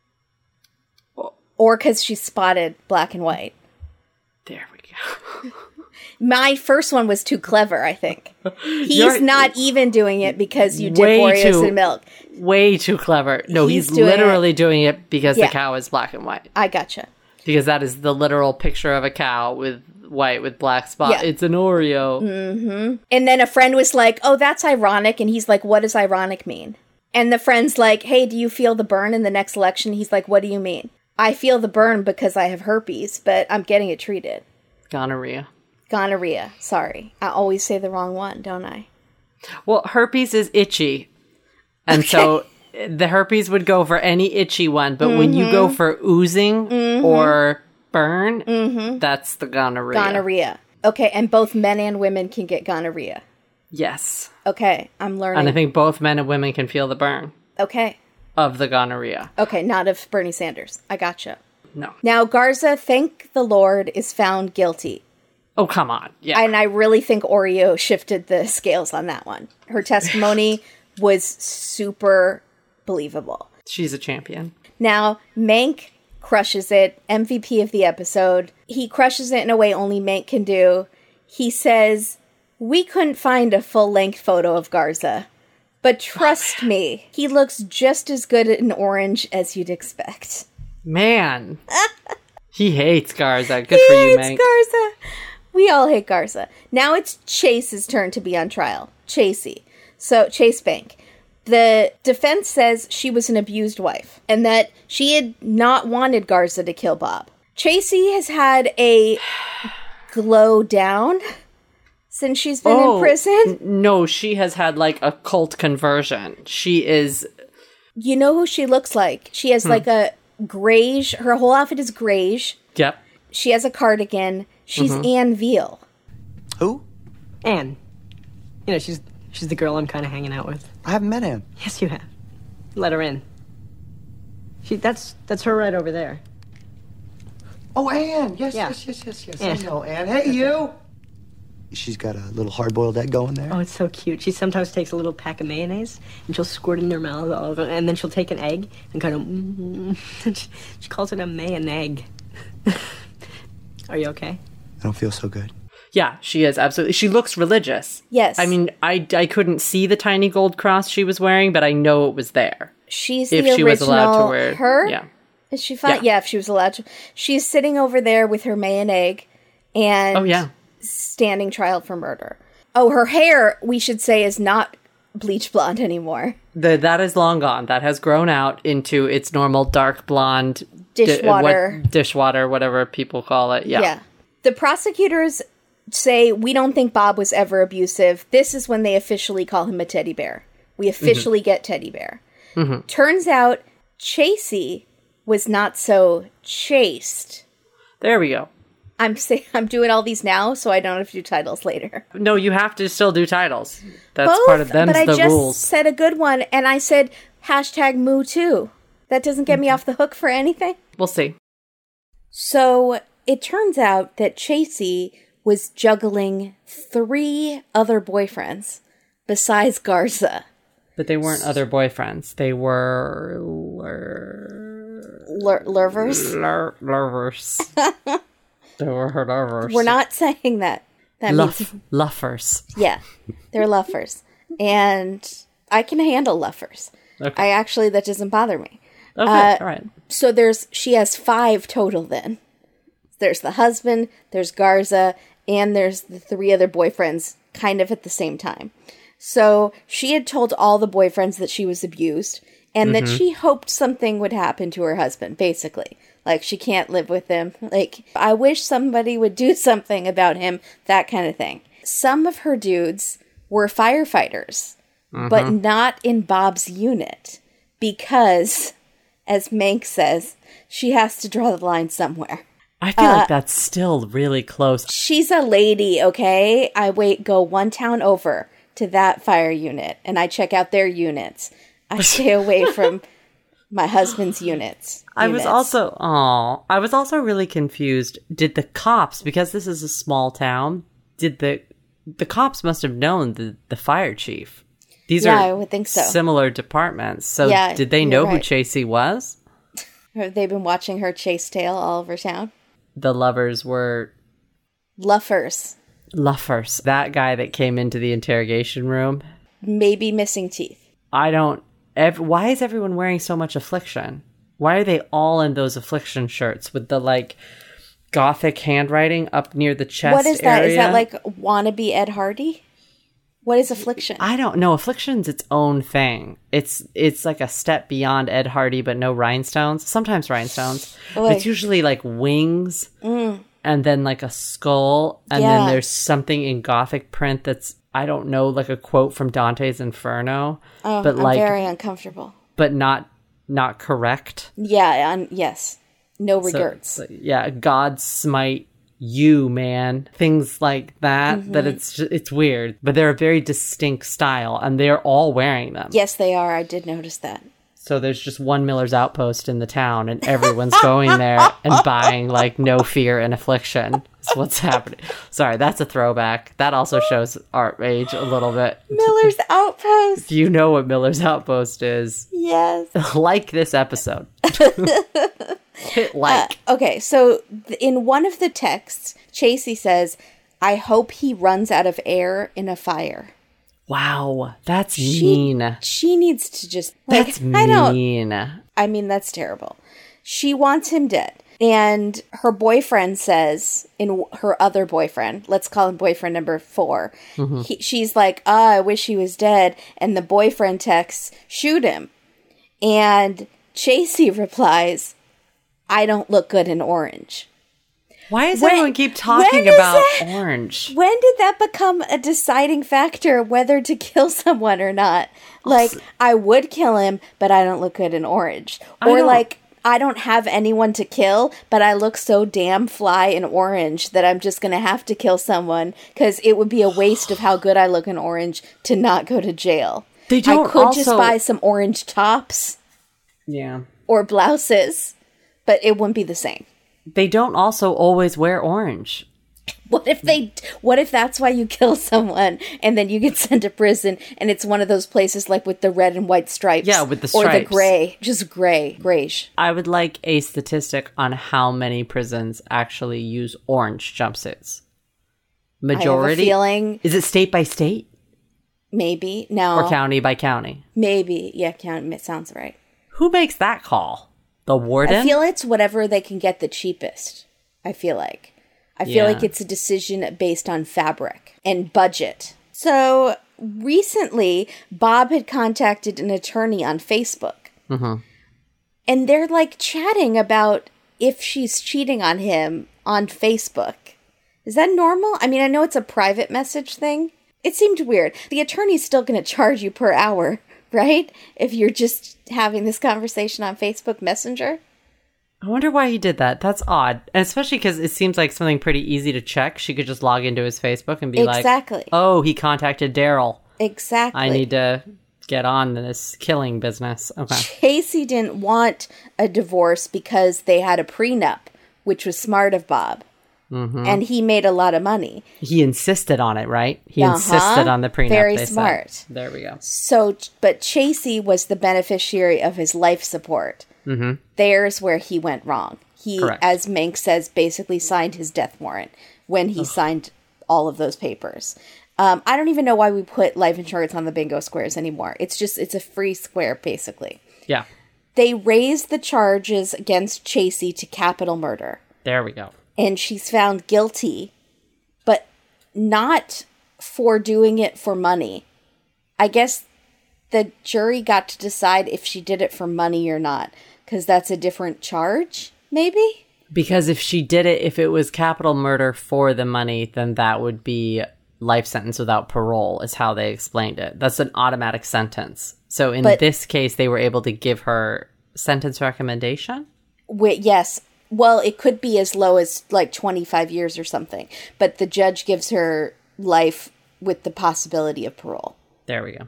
Or because she's spotted black and white.
There we go.
My first one was too clever, I think. He's not even doing it because you dip Oreos in milk.
Way too clever. No, he's literally doing it because the cow is black and white.
I gotcha.
Because that is the literal picture of a cow with white with black spots. Yeah. It's an Oreo.
Mm-hmm. And then a friend was like, "Oh, that's ironic." And he's like, "What does ironic mean?" And the friend's like, "Hey, do you feel the burn in the next election?" He's like, "What do you mean?" "I feel the burn because I have herpes, but I'm getting it treated."
Gonorrhea.
Sorry. I always say the wrong one, don't I?
Well, herpes is itchy. And so the herpes would go for any itchy one. But when you go for oozing or burn, that's the gonorrhea.
Gonorrhea. Okay, and both men and women can get gonorrhea.
Yes.
Okay, I'm learning.
And I think both men and women can feel the burn.
Okay.
Of the gonorrhea.
Okay, not of Bernie Sanders. I gotcha.
No.
Now, Garza, thank the Lord, is found guilty.
Oh, come on. Yeah.
And I really think Oreo shifted the scales on that one. Her testimony was super believable.
She's a champion.
Now, Mank crushes it. MVP of the episode. He crushes it in a way only Mank can do. He says, "We couldn't find a full-length photo of Garza. But trust me, he looks just as good in orange as you'd expect."
Man. He hates Garza. Good for you, Mank.
He hates Garza. We all hate Garza. Now it's Chase's turn to be on trial. Chasey. So, Chase Bank. The defense says she was an abused wife and that she had not wanted Garza to kill Bob. Chasey has had a glow down since she's been in prison?
No, she has had like a cult conversion. She is...
You know who she looks like? She has like a grayish... Her whole outfit is grayish.
Yep.
She has a cardigan. She's Anne Veal.
Who?
Anne. You know, she's the girl I'm kind of hanging out with.
I haven't met Anne.
Yes, you have. Let her in. That's her right over there.
Oh, Anne. Yes.
Anne.
I know Anne. Hey, you. She's got a little hard-boiled egg going there.
Oh, it's so cute. She sometimes takes a little pack of mayonnaise and she'll squirt it in her mouth, and then she'll take an egg and kind of. She calls it a may-and-egg. Are you okay?
I don't feel so good.
Yeah, she is, absolutely. She looks religious.
Yes.
I mean, I couldn't see the tiny gold cross she was wearing, but I know it was there.
She's
if
the
she
original
was allowed to wear it.
Her?
Yeah.
Is she fine? Yeah, if she was allowed to. She's sitting over there with her may and egg and standing trial for murder. Oh, her hair, we should say, is not bleach blonde anymore.
That is long gone. That has grown out into its normal dark blonde...
Dishwater.
Dishwater, whatever people call it. Yeah.
The prosecutors say, we don't think Bob was ever abusive. This is when they officially call him a teddy bear. We officially get teddy bear. Turns out, Chasey was not so chaste.
There we go.
I'm doing all these now, so I don't have to do titles later.
No, you have to still do titles. That's
Both,
part of them.
But I
the
just
rules.
said a good one, and I said #moo too. That doesn't get me off the hook for anything.
We'll see.
So it turns out that Chasey was juggling 3 other boyfriends besides Garza.
But they weren't other boyfriends. They were...
Lurvers?
Lurvers. They were her lurvers.
We're not saying that. That means...
Luffers.
Yeah, they're luffers. And I can handle luffers. Okay. That doesn't bother me.
Okay, all right.
So she has 5 total then. There's the husband, there's Garza, and there's the 3 other boyfriends kind of at the same time. So she had told all the boyfriends that she was abused and that she hoped something would happen to her husband, basically. Like, she can't live with him. Like, I wish somebody would do something about him, that kind of thing. Some of her dudes were firefighters, but not in Bob's unit because, as Mank says, she has to draw the line somewhere.
I feel like that's still really close.
She's a lady, okay? I go one town over to that fire unit, and I check out their units. I stay away from my husband's units.
I was also really confused. Did the cops, because this is a small town, did the cops must have known the fire chief? These are
I would think so.
Similar departments. So did they know who Chasey was?
Have they been watching her chase tail all over town?
The lovers were...
Luffers.
That guy that came into the interrogation room.
Maybe missing teeth.
Why is everyone wearing so much affliction? Why are they all in those affliction shirts with the, like, gothic handwriting up near the chest area?
What is that? Is that, like, wannabe Ed Hardy? What is affliction?
I don't know. Affliction's its own thing. It's like a step beyond Ed Hardy, but no rhinestones. Sometimes rhinestones. But it's usually, like, wings and then, like, a skull. And then there's something in gothic print that's, I don't know, like a quote from Dante's Inferno.
Oh,
but
I'm very uncomfortable.
But not correct.
Yeah, yes. No regrets.
So, God smite you, man. Things like that. That it's weird. But they're a very distinct style, and they're all wearing them.
Yes, they are. I did notice that.
So there's just one Miller's Outpost in the town, and everyone's going there and buying, like, No Fear and Affliction. That's what's happening. Sorry, that's a throwback. That also shows our age a little bit.
Miller's Outpost.
Do you know what Miller's Outpost is?
Yes.
Like this episode. Hit like.
Okay, so in one of the texts, Chasey says, I hope he runs out of air in a fire.
Wow, that's mean.
She needs to just... Like,
that's mean.
I mean, that's terrible. She wants him dead. And her boyfriend says, her other boyfriend, let's call him boyfriend number 4, she's like, I wish he was dead. And the boyfriend texts, shoot him. And Chasey replies, I don't look good in orange.
Why does everyone keep talking about orange?
When did that become a deciding factor whether to kill someone or not? Like, I would kill him, but I don't look good in orange. Or like, I don't have anyone to kill, but I look so damn fly in orange that I'm just going to have to kill someone because it would be a waste of how good I look in orange to not go to jail. I could just buy some orange tops.
Yeah.
Or blouses, but it wouldn't be the same.
They don't also always wear orange.
What if that's why you kill someone and then you get sent to prison and it's one of those places like with the red and white stripes?
Yeah, with the stripes.
Or the gray. Just grayish.
I would like a statistic on how many prisons actually use orange jumpsuits. Majority?
I have a feeling.
Is it state by state?
Maybe. No.
Or county by county?
Maybe. Yeah, county. It sounds right.
Who makes that call? The warden?
I feel it's whatever they can get the cheapest. I feel like it's a decision based on fabric and budget. So recently, Bob had contacted an attorney on Facebook. Mm-hmm. And they're like chatting about if she's cheating on him on Facebook. Is that normal? I mean, I know it's a private message thing. It seemed weird. The attorney's still going to charge you per hour, right? If you're just having this conversation on Facebook Messenger.
I wonder why he did that. That's odd. And especially because it seems like something pretty easy to check. She could just log into his Facebook and be like, oh, he contacted Daryl.
Exactly.
I need to get on this killing business. Okay.
Chasey didn't want a divorce because they had a prenup, which was smart of Bob. Mm-hmm. And he made a lot of money.
He insisted on it, right? He insisted on the prenup.
Very smart.
Said. There we go.
So, but Chasey was the beneficiary of his life support. Mm-hmm. There's where he went wrong. He, correct, as Mank says, basically signed his death warrant when he signed all of those papers. I don't even know why we put life insurance on the bingo squares anymore. It's a free square, basically.
Yeah.
They raised the charges against Chasey to capital murder.
There we go.
And she's found guilty, but not for doing it for money. I guess the jury got to decide if she did it for money or not, because that's a different charge, maybe?
Because if she did it, if it was capital murder for the money, then that would be life sentence without parole, is how they explained it. That's an automatic sentence. So in this case, they were able to give her sentence recommendation?
Yes. Well, it could be as low as like 25 years or something. But the judge gives her life with the possibility of parole.
There we go.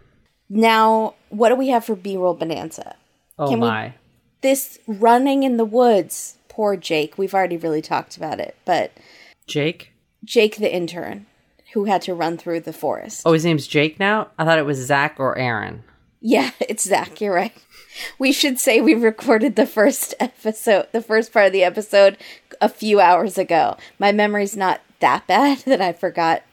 Now, what do we have for B-roll bonanza?
Oh, my.
This running in the woods. Poor Jake. We've already really talked about it. But
Jake?
Jake the intern, who had to run through the forest.
Oh, his name's Jake now? I thought it was Zach or Aaron.
Yeah, it's Zach. You're right. We should say we recorded the first part of the episode a few hours ago. My memory's not that bad that I forgot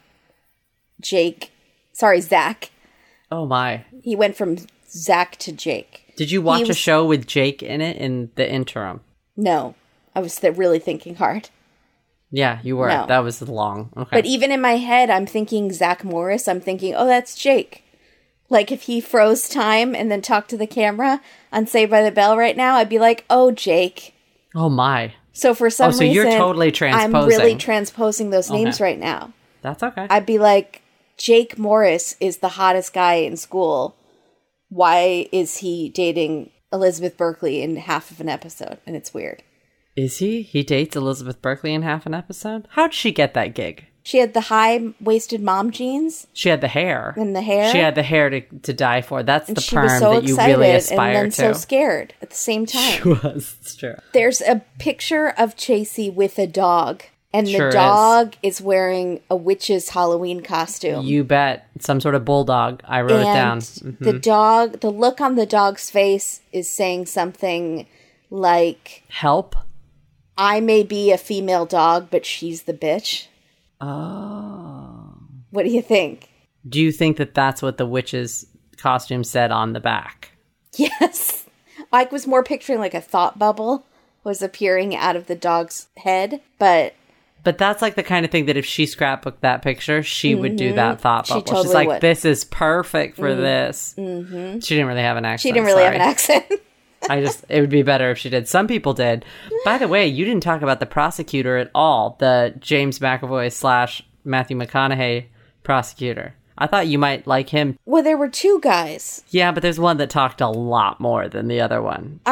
Zach.
Oh my.
He went from Zach to Jake.
Did you watch a show with Jake in it in the interim?
No. I was really thinking hard.
Yeah, you were.
No.
That was long. Okay.
But even in my head, I'm thinking Zach Morris. I'm thinking, oh, that's Jake. Like, if he froze time and then talked to the camera on Saved by the Bell right now, I'd be like, oh, Jake.
Oh, my.
So for some reason,
you're totally transposing.
I'm really transposing those names right now.
That's okay.
I'd be like, Jake Morris is the hottest guy in school. Why is he dating Elizabeth Berkley in half of an episode? And it's weird.
Is he? He dates Elizabeth Berkley in half an episode? How'd she get that gig?
She had the high-waisted mom jeans.
She had the hair.
And the hair.
She had the hair to die for. That's the perm that you really aspire to.
And then so scared at the same time.
She was. It's true.
There's a picture of Chasey with a dog. And the dog is wearing a witch's Halloween costume.
You bet. Some sort of bulldog. I wrote it down. Mm-hmm.
The look on the dog's face is saying something like...
Help?
I may be a female dog, but she's the bitch.
Oh.
What do you think?
Do you think that that's what the witch's costume said on the back?
Yes. I was more picturing like a thought bubble was appearing out of the dog's head, but
that's like the kind of thing that if she scrapbooked that picture, she would do that thought bubble.
Totally
She's like,
would.
This is perfect for this. Mm-hmm. She didn't really have an accent.
She didn't really have an accent.
It would be better if she did. Some people did. By the way, you didn't talk about the prosecutor at all. The James McAvoy / Matthew McConaughey prosecutor. I thought you might like him.
Well, there were two guys.
Yeah, but there's one that talked a lot more than the other one.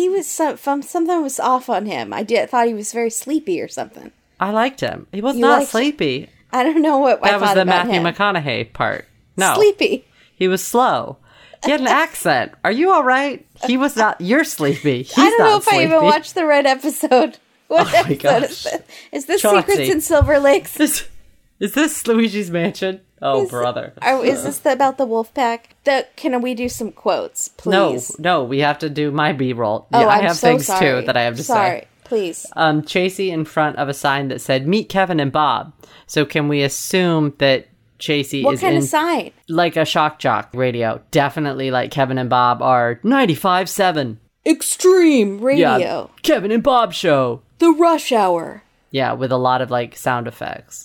Something was off on him. I thought he was very sleepy or something.
I liked him. He was not sleepy.
I don't know what I thought about him.
That was the Matthew McConaughey part. No.
Sleepy.
He was slow. He had an accent. Are you all right? He was not. You're sleepy. He's
I don't know if
sleepy.
I even watched the right episode. What episode is this? Is this
Chauncey.
Secrets in Silver Lakes?
Is this Luigi's Mansion? Oh, brother.
Is this about the wolf pack? Can we do some quotes, please?
No, we have to do my B-roll.
Oh,
I have things, too, that I have to say.
Sorry, please.
Chasey in front of a sign that said, "Meet Kevin and Bob." So can we assume that Chasey
what kind of sign?
Like a shock jock radio. Definitely like Kevin and Bob are 95.7.
Extreme radio.
Yeah, Kevin and Bob show.
The Rush Hour.
Yeah, with a lot of like sound effects.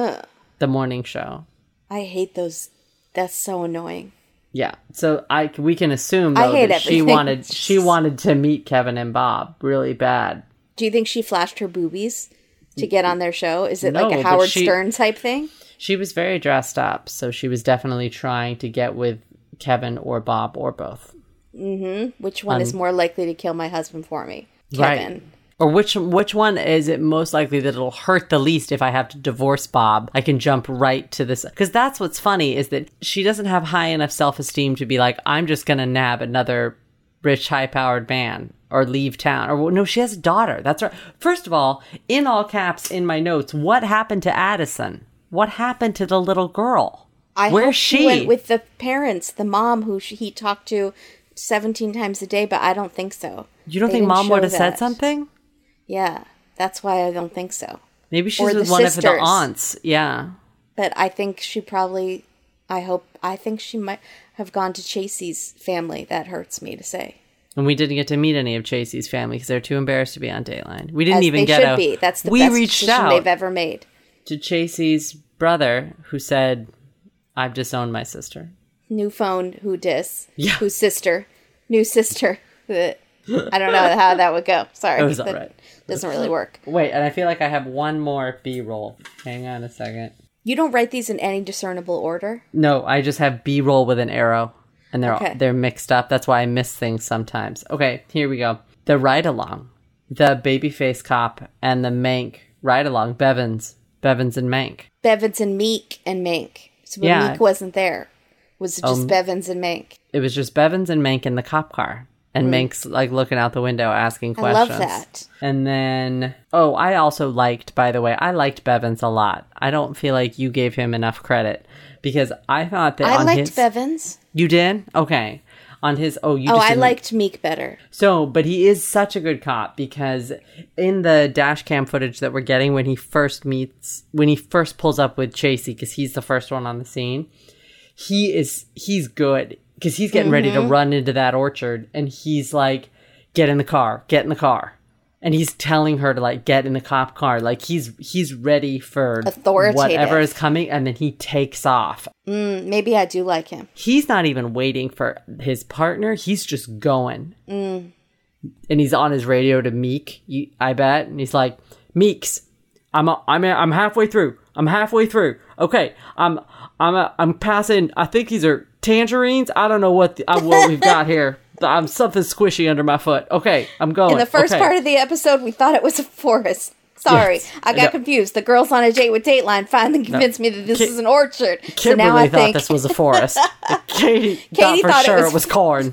The morning show.
I hate those. That's so annoying.
Yeah, so we can assume though that she wanted to meet Kevin and Bob really bad.
Do you think she flashed her boobies to get on their show? Is it like a Howard Stern type thing?
She was very dressed up, so she was definitely trying to get with Kevin or Bob or both.
Mm-hmm. Which one is more likely to kill my husband for me? Kevin.
Right. Or which one is it most likely that it'll hurt the least if I have to divorce Bob? I can jump right to this. Because that's what's funny is that she doesn't have high enough self-esteem to be like, I'm just going to nab another rich, high-powered man or leave town. Or no, she has a daughter. That's right. First of all, in all caps in my notes, what happened to Addison? What happened to the little girl? Where's she?
He went with the parents, the mom who he talked to 17 times a day, but I don't think so.
You don't think mom would have said something?
Yeah, that's why I don't think so.
Maybe she's with one of the aunts. Yeah.
But I think she probably, I think she might have gone to Chasey's family. That hurts me to say.
And we didn't get to meet any of Chasey's family because they're too embarrassed to be on Dateline. We didn't even get
They should be. That's the best decision they've ever made.
To Chasey's brother, who said, I've disowned my sister.
New phone, who dis. Yeah. Whose sister. New sister. I don't know how that would go. Sorry.
It was all right.
Doesn't really work.
Wait, and I feel like I have one more B-roll. Hang on a second.
You don't write these in any discernible order?
No, I just have B-roll with an arrow. And they're mixed up. That's why I miss things sometimes. Okay, here we go. The ride-along. The babyface cop and the Mank ride-along. Bevins and Mank.
Bevins and Meek and Mank. So when Meek wasn't there, was it just Bevins and Mank?
It was just Bevins and Mank in the cop car. And Mank's like looking out the window asking questions.
I love that.
And then, I also liked, by the way, I liked Bevins a lot. I don't feel like you gave him enough credit because I thought that
I liked Bevins.
You did? Okay. On his,
I liked Meek better.
So, but he is such a good cop because in the dash cam footage that we're getting when he first pulls up with Chasey, because he's the first one on the scene, he's good. Because he's getting ready to run into that orchard, and he's like, get in the car. And he's telling her to, like, get in the cop car. Like, he's ready for whatever is coming, and then he takes off.
Maybe I do like him.
He's not even waiting for his partner. He's just going. And he's on his radio to Meek, I bet. And he's like, Meeks, I'm halfway through. Okay, I'm passing, I think these are tangerines. I don't know what we've got here. I'm something squishy under my foot. Okay, I'm going.
In the first part of the episode, we thought it was a forest. Sorry, yes. I got confused. The girls on a date with Dateline finally convinced me that this is an orchard.
Kimberly
so now I
thought this was a forest. Katie thought it was corn.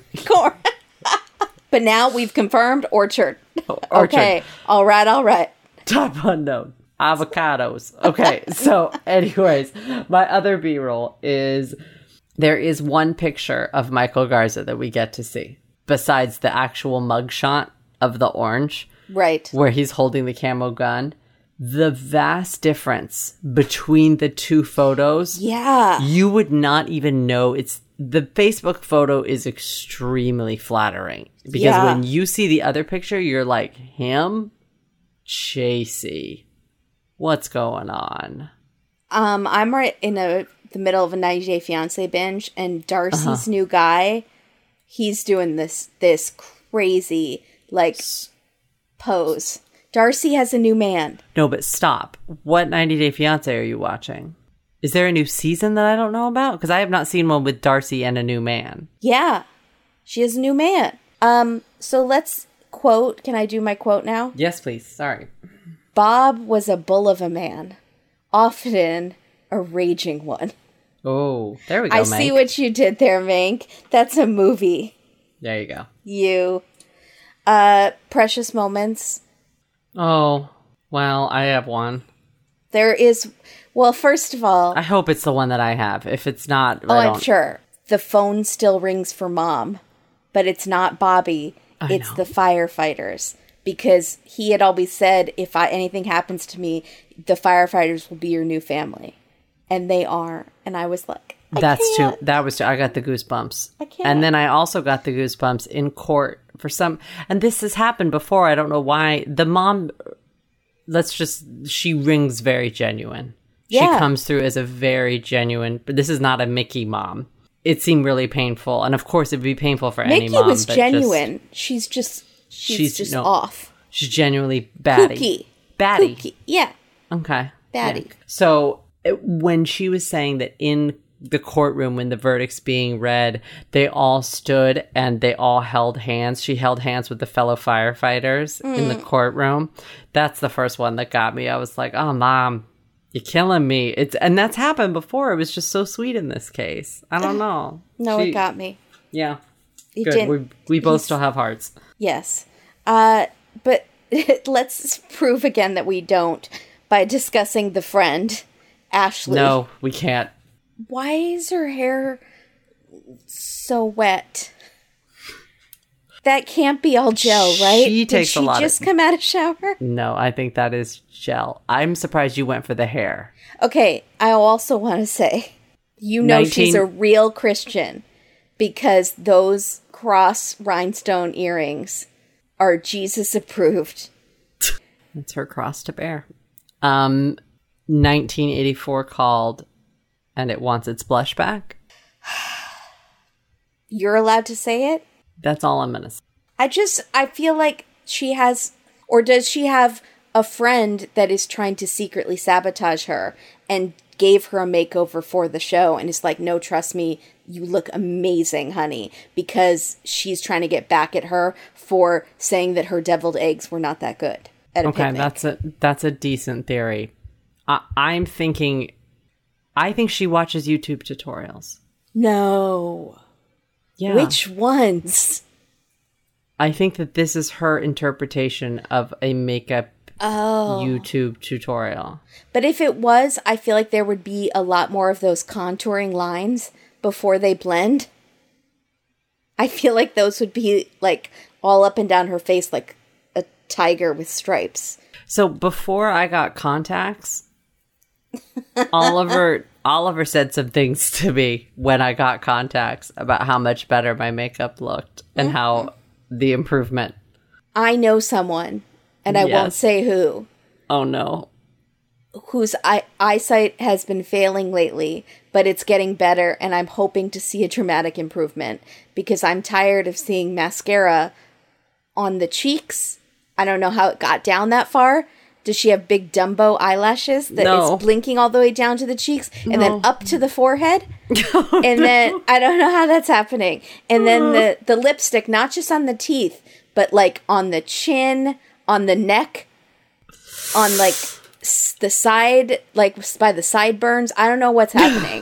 But now we've confirmed orchard. Okay, all right.
Type unknown. Avocados. Okay, so anyways, my other B-roll is there is one picture of Michael Garza that we get to see besides the actual mugshot of the orange.
Right.
Where he's holding the camo gun. The vast difference between the two photos.
Yeah.
You would not even know the Facebook photo is extremely flattering because when you see the other picture, you're like, him? Chasey. What's going on?
I'm right in the middle of a 90 Day Fiancé binge, and Darcy's new guy, he's doing this crazy, like, pose. Darcy has a new man.
No, but stop. What 90 Day Fiancé are you watching? Is there a new season that I don't know about? Because I have not seen one with Darcy and a new man.
Yeah. She has a new man. So let's quote. Can I do my quote now?
Yes, please. Sorry.
Bob was a bull of a man, often a raging one.
Oh, there we go,
I
Mank.
see what you did there, Mank. That's a movie.
There you go.
You. Precious moments.
Oh, well, I have one.
There is... Well, first of all...
I hope it's the one that I have. If it's not...
I'm sure. The phone still rings for Mom, but it's not Bobby. It's the firefighters. Because he had always said, if anything happens to me, the firefighters will be your new family. And they are. And I was like,
That was too. I got the goosebumps.
I can't.
And then I also got the goosebumps in court for some... And this has happened before. I don't know why. The mom... She rings very genuine.
Yeah.
She comes through as a very genuine... But this is not a Mickey mom. It seemed really painful. And of course, it'd be painful for any mom.
Mickey was genuine. She's just off.
She's genuinely batty.
Kooky.
Batty.
Kooky. Yeah.
Okay.
Batty.
Yeah. So when she was saying that in the courtroom, when the verdict's being read, they all stood and they all held hands. She held hands with the fellow firefighters in the courtroom. That's the first one that got me. I was like, oh, Mom, you're killing me. And that's happened before. It was just so sweet in this case. I don't know.
No, it got me.
Yeah.
It
Good.
didn't.
We both still have hearts.
Yes. But let's prove again that we don't by discussing the friend, Ashley.
No, we can't.
Why is her hair so wet? That can't be all gel, right?
She takes a lot.
Did she just come out of shower?
No, I think that is gel. I'm surprised you went for the hair.
Okay, I also want to say, she's a real Christian because those cross rhinestone earrings are Jesus approved.
It's her cross to bear. 1984 called, and it wants its blush back.
You're allowed to say it?
That's all I'm gonna say.
I feel like she has, or does she have a friend that is trying to secretly sabotage her and gave her a makeover for the show and is like, no, trust me, you look amazing, honey, because she's trying to get back at her for saying that her deviled eggs were not that good at a picnic.
That's a decent theory. I think she watches YouTube tutorials.
No.
Yeah.
Which ones?
I think that this is her interpretation of a makeup YouTube tutorial.
But if it was, I feel like there would be a lot more of those contouring lines before they blend. I feel like those would be like all up and down her face like a tiger with stripes.
So before I got contacts, Oliver said some things to me when I got contacts about how much better my makeup looked and how the improvement.
I know someone, and I won't say who.
Oh no.
Whose eyesight has been failing lately, but it's getting better, and I'm hoping to see a dramatic improvement because I'm tired of seeing mascara on the cheeks. I don't know how it got down that far. Does she have big Dumbo eyelashes that is blinking all the way down to the cheeks and then up to the forehead? And then I don't know how that's happening. And then the lipstick, not just on the teeth, but like on the chin, on the neck, on like the side, like by the sideburns. I don't know what's happening.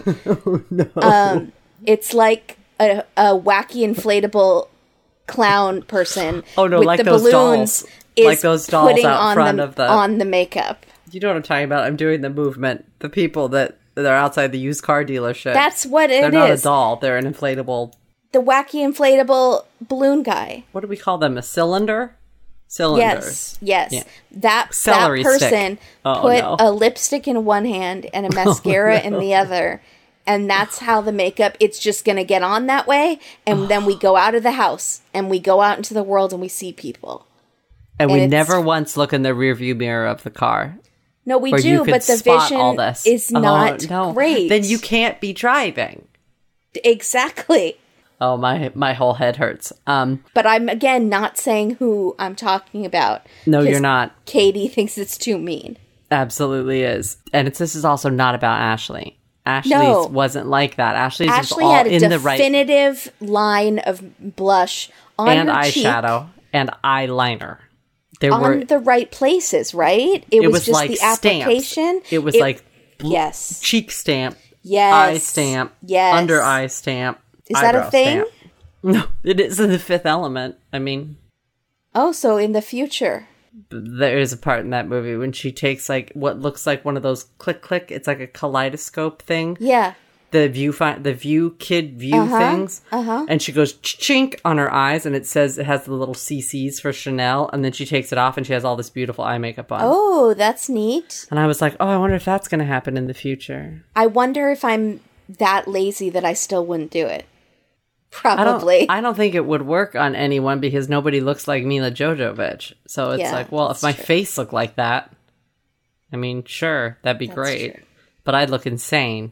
It's like a wacky inflatable clown person.
Oh no,
with
like
the
those
balloons.
dolls. Like those dolls out front of the...
on the makeup.
You know what I'm talking about? I'm doing the movement. The people that are outside the used car dealership.
That's what it is.
They're not a doll. They're an inflatable...
The wacky inflatable balloon guy.
What do we call them? A cylinder? Cylinders.
Yes.
Yeah.
That person put a lipstick in one hand and a mascara in the other. And that's how the makeup, it's just going to get on that way. And then we go out of the house and we go out into the world and we see people.
And we never once look in the rearview mirror of the car.
No, we do, but the vision is not great.
Then you can't be driving.
Exactly.
Oh, my whole head hurts.
But I'm, again, not saying who I'm talking about.
No, you're not.
Katie thinks it's too mean.
Absolutely is. And this is also not about Ashley. Ashley's wasn't like that. Ashley was all
had a
in the right...
definitive line of blush on
and
her
eyeshadow
cheek,
and eyeliner. There
on
were
the right places, right? It was just
like
the
stamps.
application.
It was
yes,
cheek stamp,
yes,
eye stamp,
yes,
under eye stamp.
Is that a thing?
Stamp. No, it is in The Fifth Element. I mean,
oh, so in the future.
There is a part in that movie when she takes like what looks like one of those click. It's like a kaleidoscope thing.
Yeah.
The view things. And she goes chink on her eyes, and it says it has the little CCs for Chanel, and then she takes it off, and she has all this beautiful eye makeup on.
Oh, that's neat.
And I was like, oh, I wonder if that's going to happen in the future.
I wonder if I'm that lazy that I still wouldn't do it. Probably.
I don't think it would work on anyone because nobody looks like Mila Jovovich. So it's like, well, if my face looked like that, I mean, sure, that'd be great. True. But I'd look insane.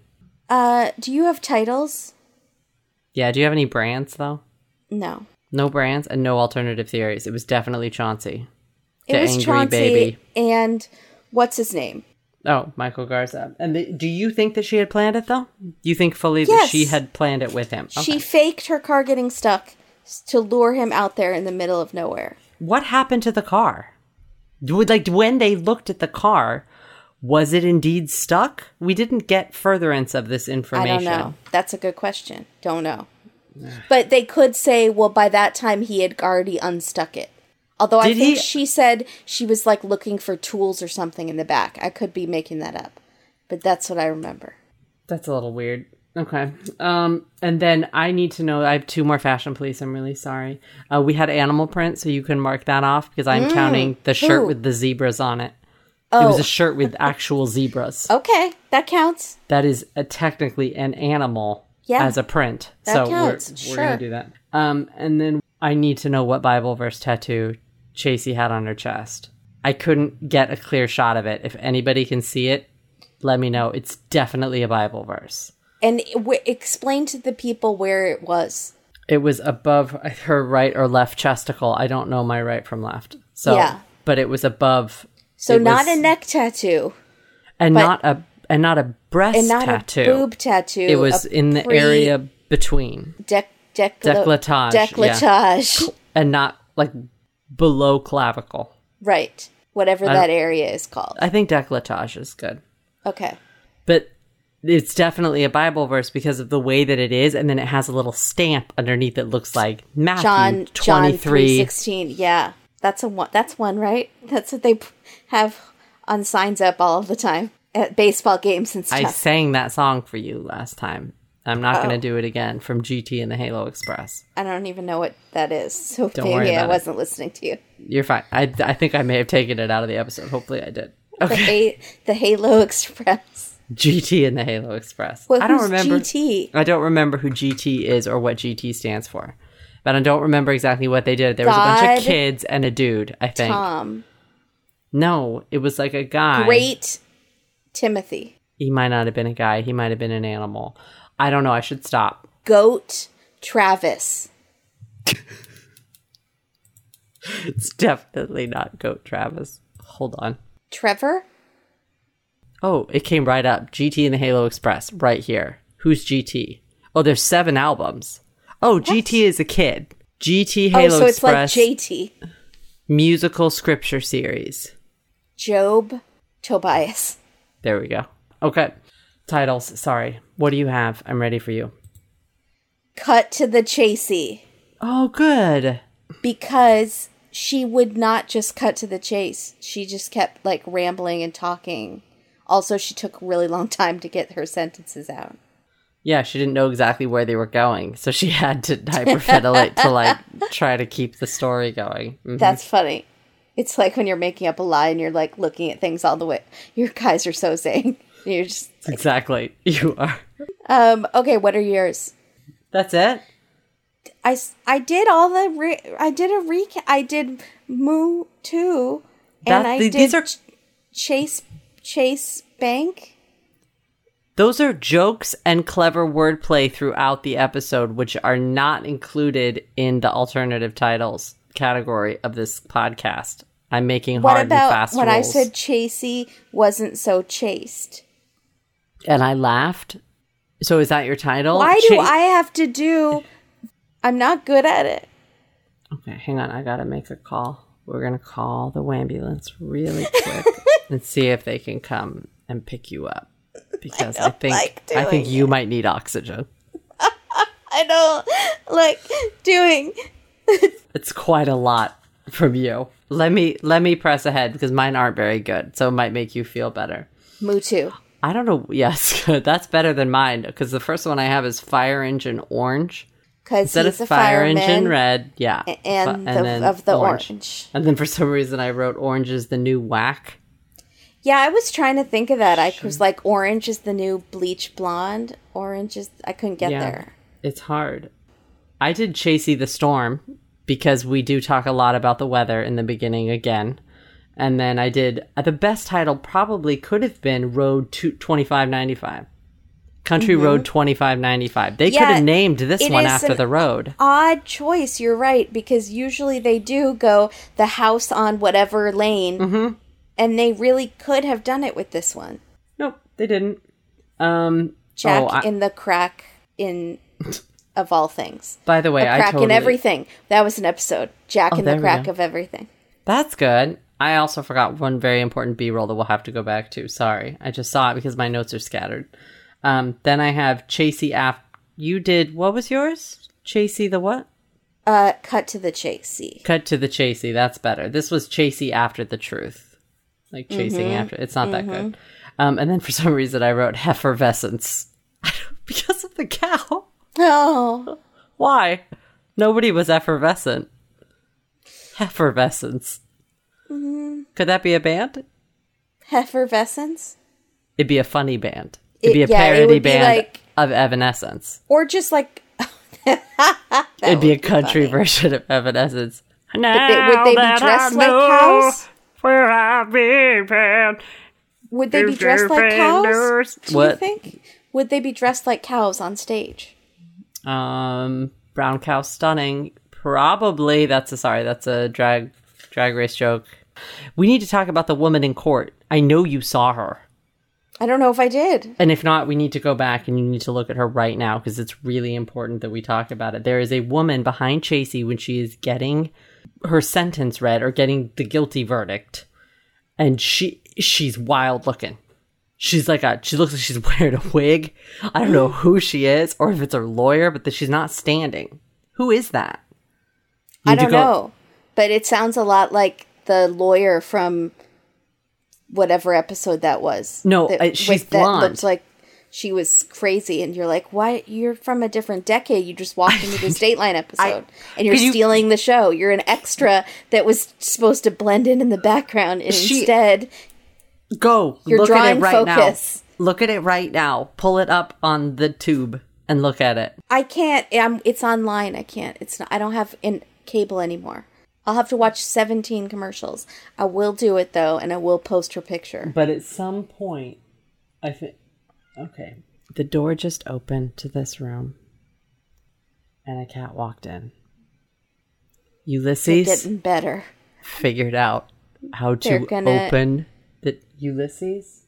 Do you have titles?
Yeah, do you have any brands, though?
No.
No brands and no alternative theories. It was definitely Chauncey.
It was
angry
Chauncey
baby.
And what's his name?
Oh, Michael Garza. And do you think that she had planned it, though? You think fully that she had planned it with him? Okay.
She faked her car getting stuck to lure him out there in the middle of nowhere.
What happened to the car? Like, when they looked at the car, was it indeed stuck? We didn't get furtherance of this information.
I don't know. That's a good question. Don't know. But they could say, well, by that time he had already unstuck it. Although I think she said she was like looking for tools or something in the back. I could be making that up. But that's what I remember.
That's a little weird. Okay. And then I need to know, I have 2 more Fashion Police. I'm really sorry. We had animal print, so you can mark that off because I'm counting the shirt with the zebras on it. Oh. It was a shirt with actual zebras.
Okay, that counts.
That is technically an animal as a print.
That counts.
We're going to do that. And then I need to know what Bible verse tattoo Chasey had on her chest. I couldn't get a clear shot of it. If anybody can see it, let me know. It's definitely a Bible verse.
And explain to the people where it was.
It was above her right or left chesticle. I don't know my right from left. So, but it was above.
So not a neck tattoo,
and not a breast
and not
tattoo,
a boob tattoo.
It was in the area between
decolletage,
and not like below clavicle.
Right, whatever that area is called.
I think decolletage is good.
Okay,
but it's definitely a Bible verse because of the way that it is, and then it has a little stamp underneath that looks like Matthew 23.
John 3:16. Yeah, that's one, right? That's what they have on signs up all of the time at baseball games and stuff.
I sang that song for you last time. I'm not going to do it again from GT and the Halo Express.
I don't even know what that is, so
don't worry about
I wasn't listening to you.
You're fine. I think I may have taken it out of the episode. Hopefully I did. Okay.
The Halo Express.
GT and the Halo Express.
Well,
I don't remember.
GT?
I don't remember who GT is or what GT stands for. But I don't remember exactly what they did. There was a bunch of kids and a dude, I think.
Tom.
No, it was like a guy.
Great Timothy.
He might not have been a guy. He might have been an animal. I don't know. I should stop.
Goat Travis.
It's definitely not Goat Travis. Hold on.
Trevor?
Oh, it came right up. GT and the Halo Express, right here. Who's GT? Oh, there's 7 albums. Oh, what? GT is a kid. GT Halo Express.
It's like JT.
Musical scripture series.
Job Tobias.
There we go. Okay. Titles. Sorry. What do you have? I'm ready for you.
Cut to the chasey.
Oh, good.
Because she would not just cut to the chase. She just kept like rambling and talking. Also, she took a really long time to get her sentences out.
Yeah, she didn't know exactly where they were going, so she had to hyperventilate to like try to keep the story going. Mm-hmm.
That's funny. It's like when you're making up a lie and you're like looking at things all the way. Your guys are so saying. You're just like,
exactly. You are.
Okay, what are yours?
That's it?
I did all the I did a recap. I did Moo 2 and I did
these are
Chase Bank.
Those are jokes and clever wordplay throughout the episode, which are not included in the alternative titles category of this podcast. I'm making hard and fast
when
rules.
I said Chasey wasn't so chaste?
And I laughed. So is that your title?
Why do I have to do... I'm not good at it.
Okay, hang on. I gotta make a call. We're gonna call the Wambulance really quick and see if they can come and pick you up. Because I think you might need oxygen.
I don't like doing...
It's quite a lot from you. Let me press ahead because mine aren't very good, so it might make you feel better.
Mutu.
I don't know. Yes, good. That's better than mine because the first one I have is Fire Engine Orange.
Because
instead
he's
of
a
Fire
fireman,
Engine Red, yeah,
and the orange.
And then for some reason I wrote Orange is the new whack.
Yeah, I was trying to think of that. I was like, Orange is the new bleach blonde. Orange is... I couldn't get there.
It's hard. I did Chasey the Storm because we do talk a lot about the weather in the beginning again. And then I did... the best title probably could have been Road 2595. Country Road 2595. They could have named this one after the road.
Odd choice, you're right, because usually they do go the house on whatever lane. Mm-hmm. And they really could have done it with this one.
Nope, they didn't.
Jack in the crack in of all things.
By the way,
a crack in everything. That was an episode. Jack in the crack of everything.
That's good. I also forgot one very important B-roll that we'll have to go back to. Sorry, I just saw it because my notes are scattered. Then I have Chasey after. You did, what was yours? Chasey the what?
Cut to the Chasey.
Cut to the Chasey. That's better. This was Chasey after the truth. Like chasing after. It's not that good. And then for some reason I wrote Heifervescence. Because of the cow.
Oh.
Why? Nobody was effervescent. Heifervescence. Mm-hmm. Could that be a band?
Heifervescence?
It'd be a funny band. It'd be a parody band of Evanescence.
Or just like...
It'd be a country version of Evanescence.
Would they be dressed like cows?
Where I've been.
Would they be dressed like cows? Do
what?
You think? Would they be dressed like cows on stage?
Brown cow stunning. Probably. That's a drag race joke. We need to talk about the woman in court. I know you saw her.
I don't know if I did.
And if not, we need to go back and you need to look at her right now because it's really important that we talk about it. There is a woman behind Chasey when she is getting her sentence read or getting the guilty verdict, and she's wild looking. She looks like she's wearing a wig. I don't know who she is or if it's her lawyer, but she's not standing. Who is that?
I don't know, but it sounds a lot like the lawyer from whatever episode that was.
No, she's blonde.
That looked like she was crazy, and you're like, why? You're from a different decade. You just walked into this Dateline episode, and you're stealing the show. You're an extra that was supposed to blend in the background, and instead... You're
look
drawing
at it right
focus.
now. Look at it right now. Pull it up on the tube and look at it.
I can't. It's online. I can't. It's not. I don't have cable anymore. I'll have to watch 17 commercials. I will do it, though, and I will post her picture.
But at some point, I think... Okay. The door just opened to this room, and a cat walked in. Ulysses...
They're getting better.
Figured out how to open the... Ulysses?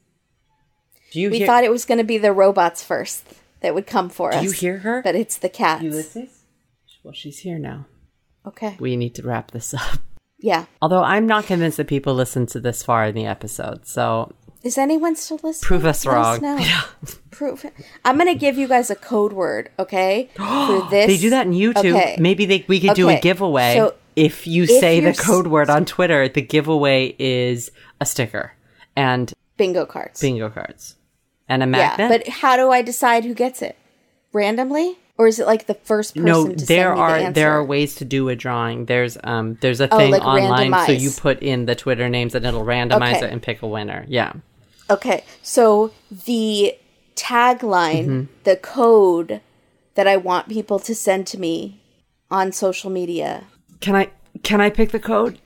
We thought it was going to be the robots first that would come for us.
Do you hear her?
But it's the cats.
Ulysses? Well, she's here now.
Okay.
We need to wrap this up.
Yeah.
Although I'm not convinced that people listen to this far in the episode, so...
Is anyone still listening?
Prove us wrong.
Yeah. Prove it. I'm going to give you guys a code word, okay? For this.
They do that in YouTube. Okay. Maybe we could do a giveaway. So if you say the code word on Twitter, the giveaway is a sticker and
bingo cards.
And a magnet.
Yeah, but how do I decide who gets it? Randomly? Or is it like the first person to send me the answer?
There are ways to do a drawing. There's a thing like online, randomize. So you put in the Twitter names and it'll randomize it and pick a winner. Yeah.
Okay, so the tagline, the code that I want people to send to me on social media.
Can I pick the code?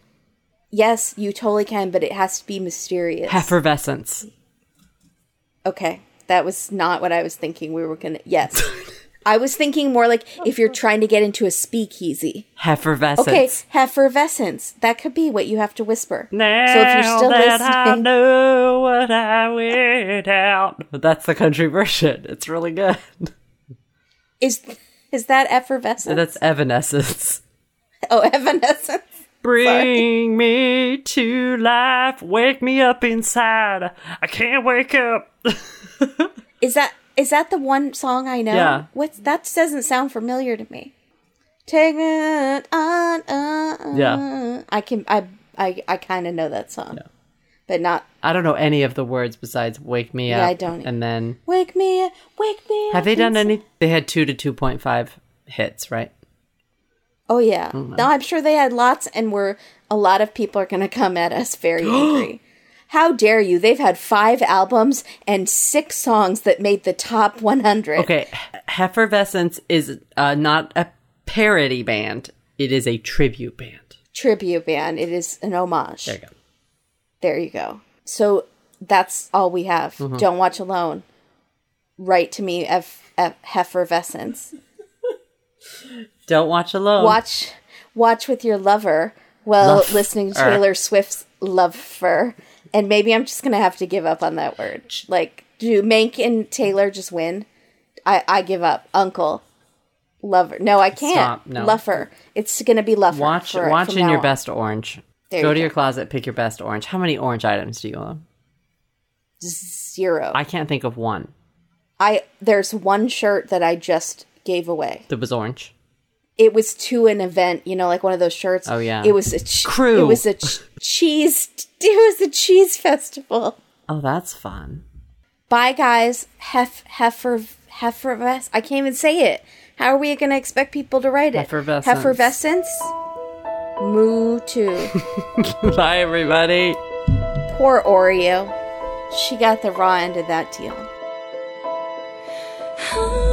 Yes, you totally can, but it has to be mysterious.
Heifervescence.
Okay. That was not what I was thinking we were going to... Yes. I was thinking more like if you're trying to get into a speakeasy.
Heffervescence.
Okay, heffervescence. That could be what you have to whisper.
Now
so if you're still
that
listening...
I know what I went out. But that's the country version. It's really good.
Is that effervescence?
That's Evanescence.
Oh, Evanescence.
Bring me to life. Wake me up inside. I can't wake up.
Is that the one song I know?
Yeah.
That doesn't sound familiar to me. Take it on.
Yeah.
I kind of know that song.
Yeah.
But not...
I don't know any of the words besides "wake me up."
Yeah, I don't.
And then
wake me up.
Have they done any? They had 2 to 2.5 hits, right?
Oh yeah. No, I'm sure they had lots, and a lot of people are going to come at us very angry. How dare you? They've had 5 albums and 6 songs that made the top 100.
Okay, Heffervescence is not a parody band. It is a tribute band.
Tribute band. It is an homage.
There you go.
There you go. So that's all we have.
Mm-hmm.
Don't watch alone. Write to me at Heffervescence.
Don't watch alone.
Watch with your lover while listening to Taylor Swift's Lover. And maybe I'm just going to have to give up on that word. Like, do Mank and Taylor just win? I give up. Uncle. Lover. No, I can't.
Stop. No.
Lover. It's going to be Lover.
Watch
from
in
now
your
on.
best orange. Go to your closet, pick your best orange. How many orange items do you own?
0.
I can't think of one.
There's one shirt that I just gave away.
That was orange.
It was to an event, like one of those shirts.
Oh yeah.
It was a
crew.
It was a cheese. It was a cheese festival.
Oh, that's fun.
Bye, guys. Heffervescence. I can't even say it. How are we going to expect people to write it? Heffervescence. Moo too.
Bye, everybody.
Poor Oreo. She got the raw end of that deal.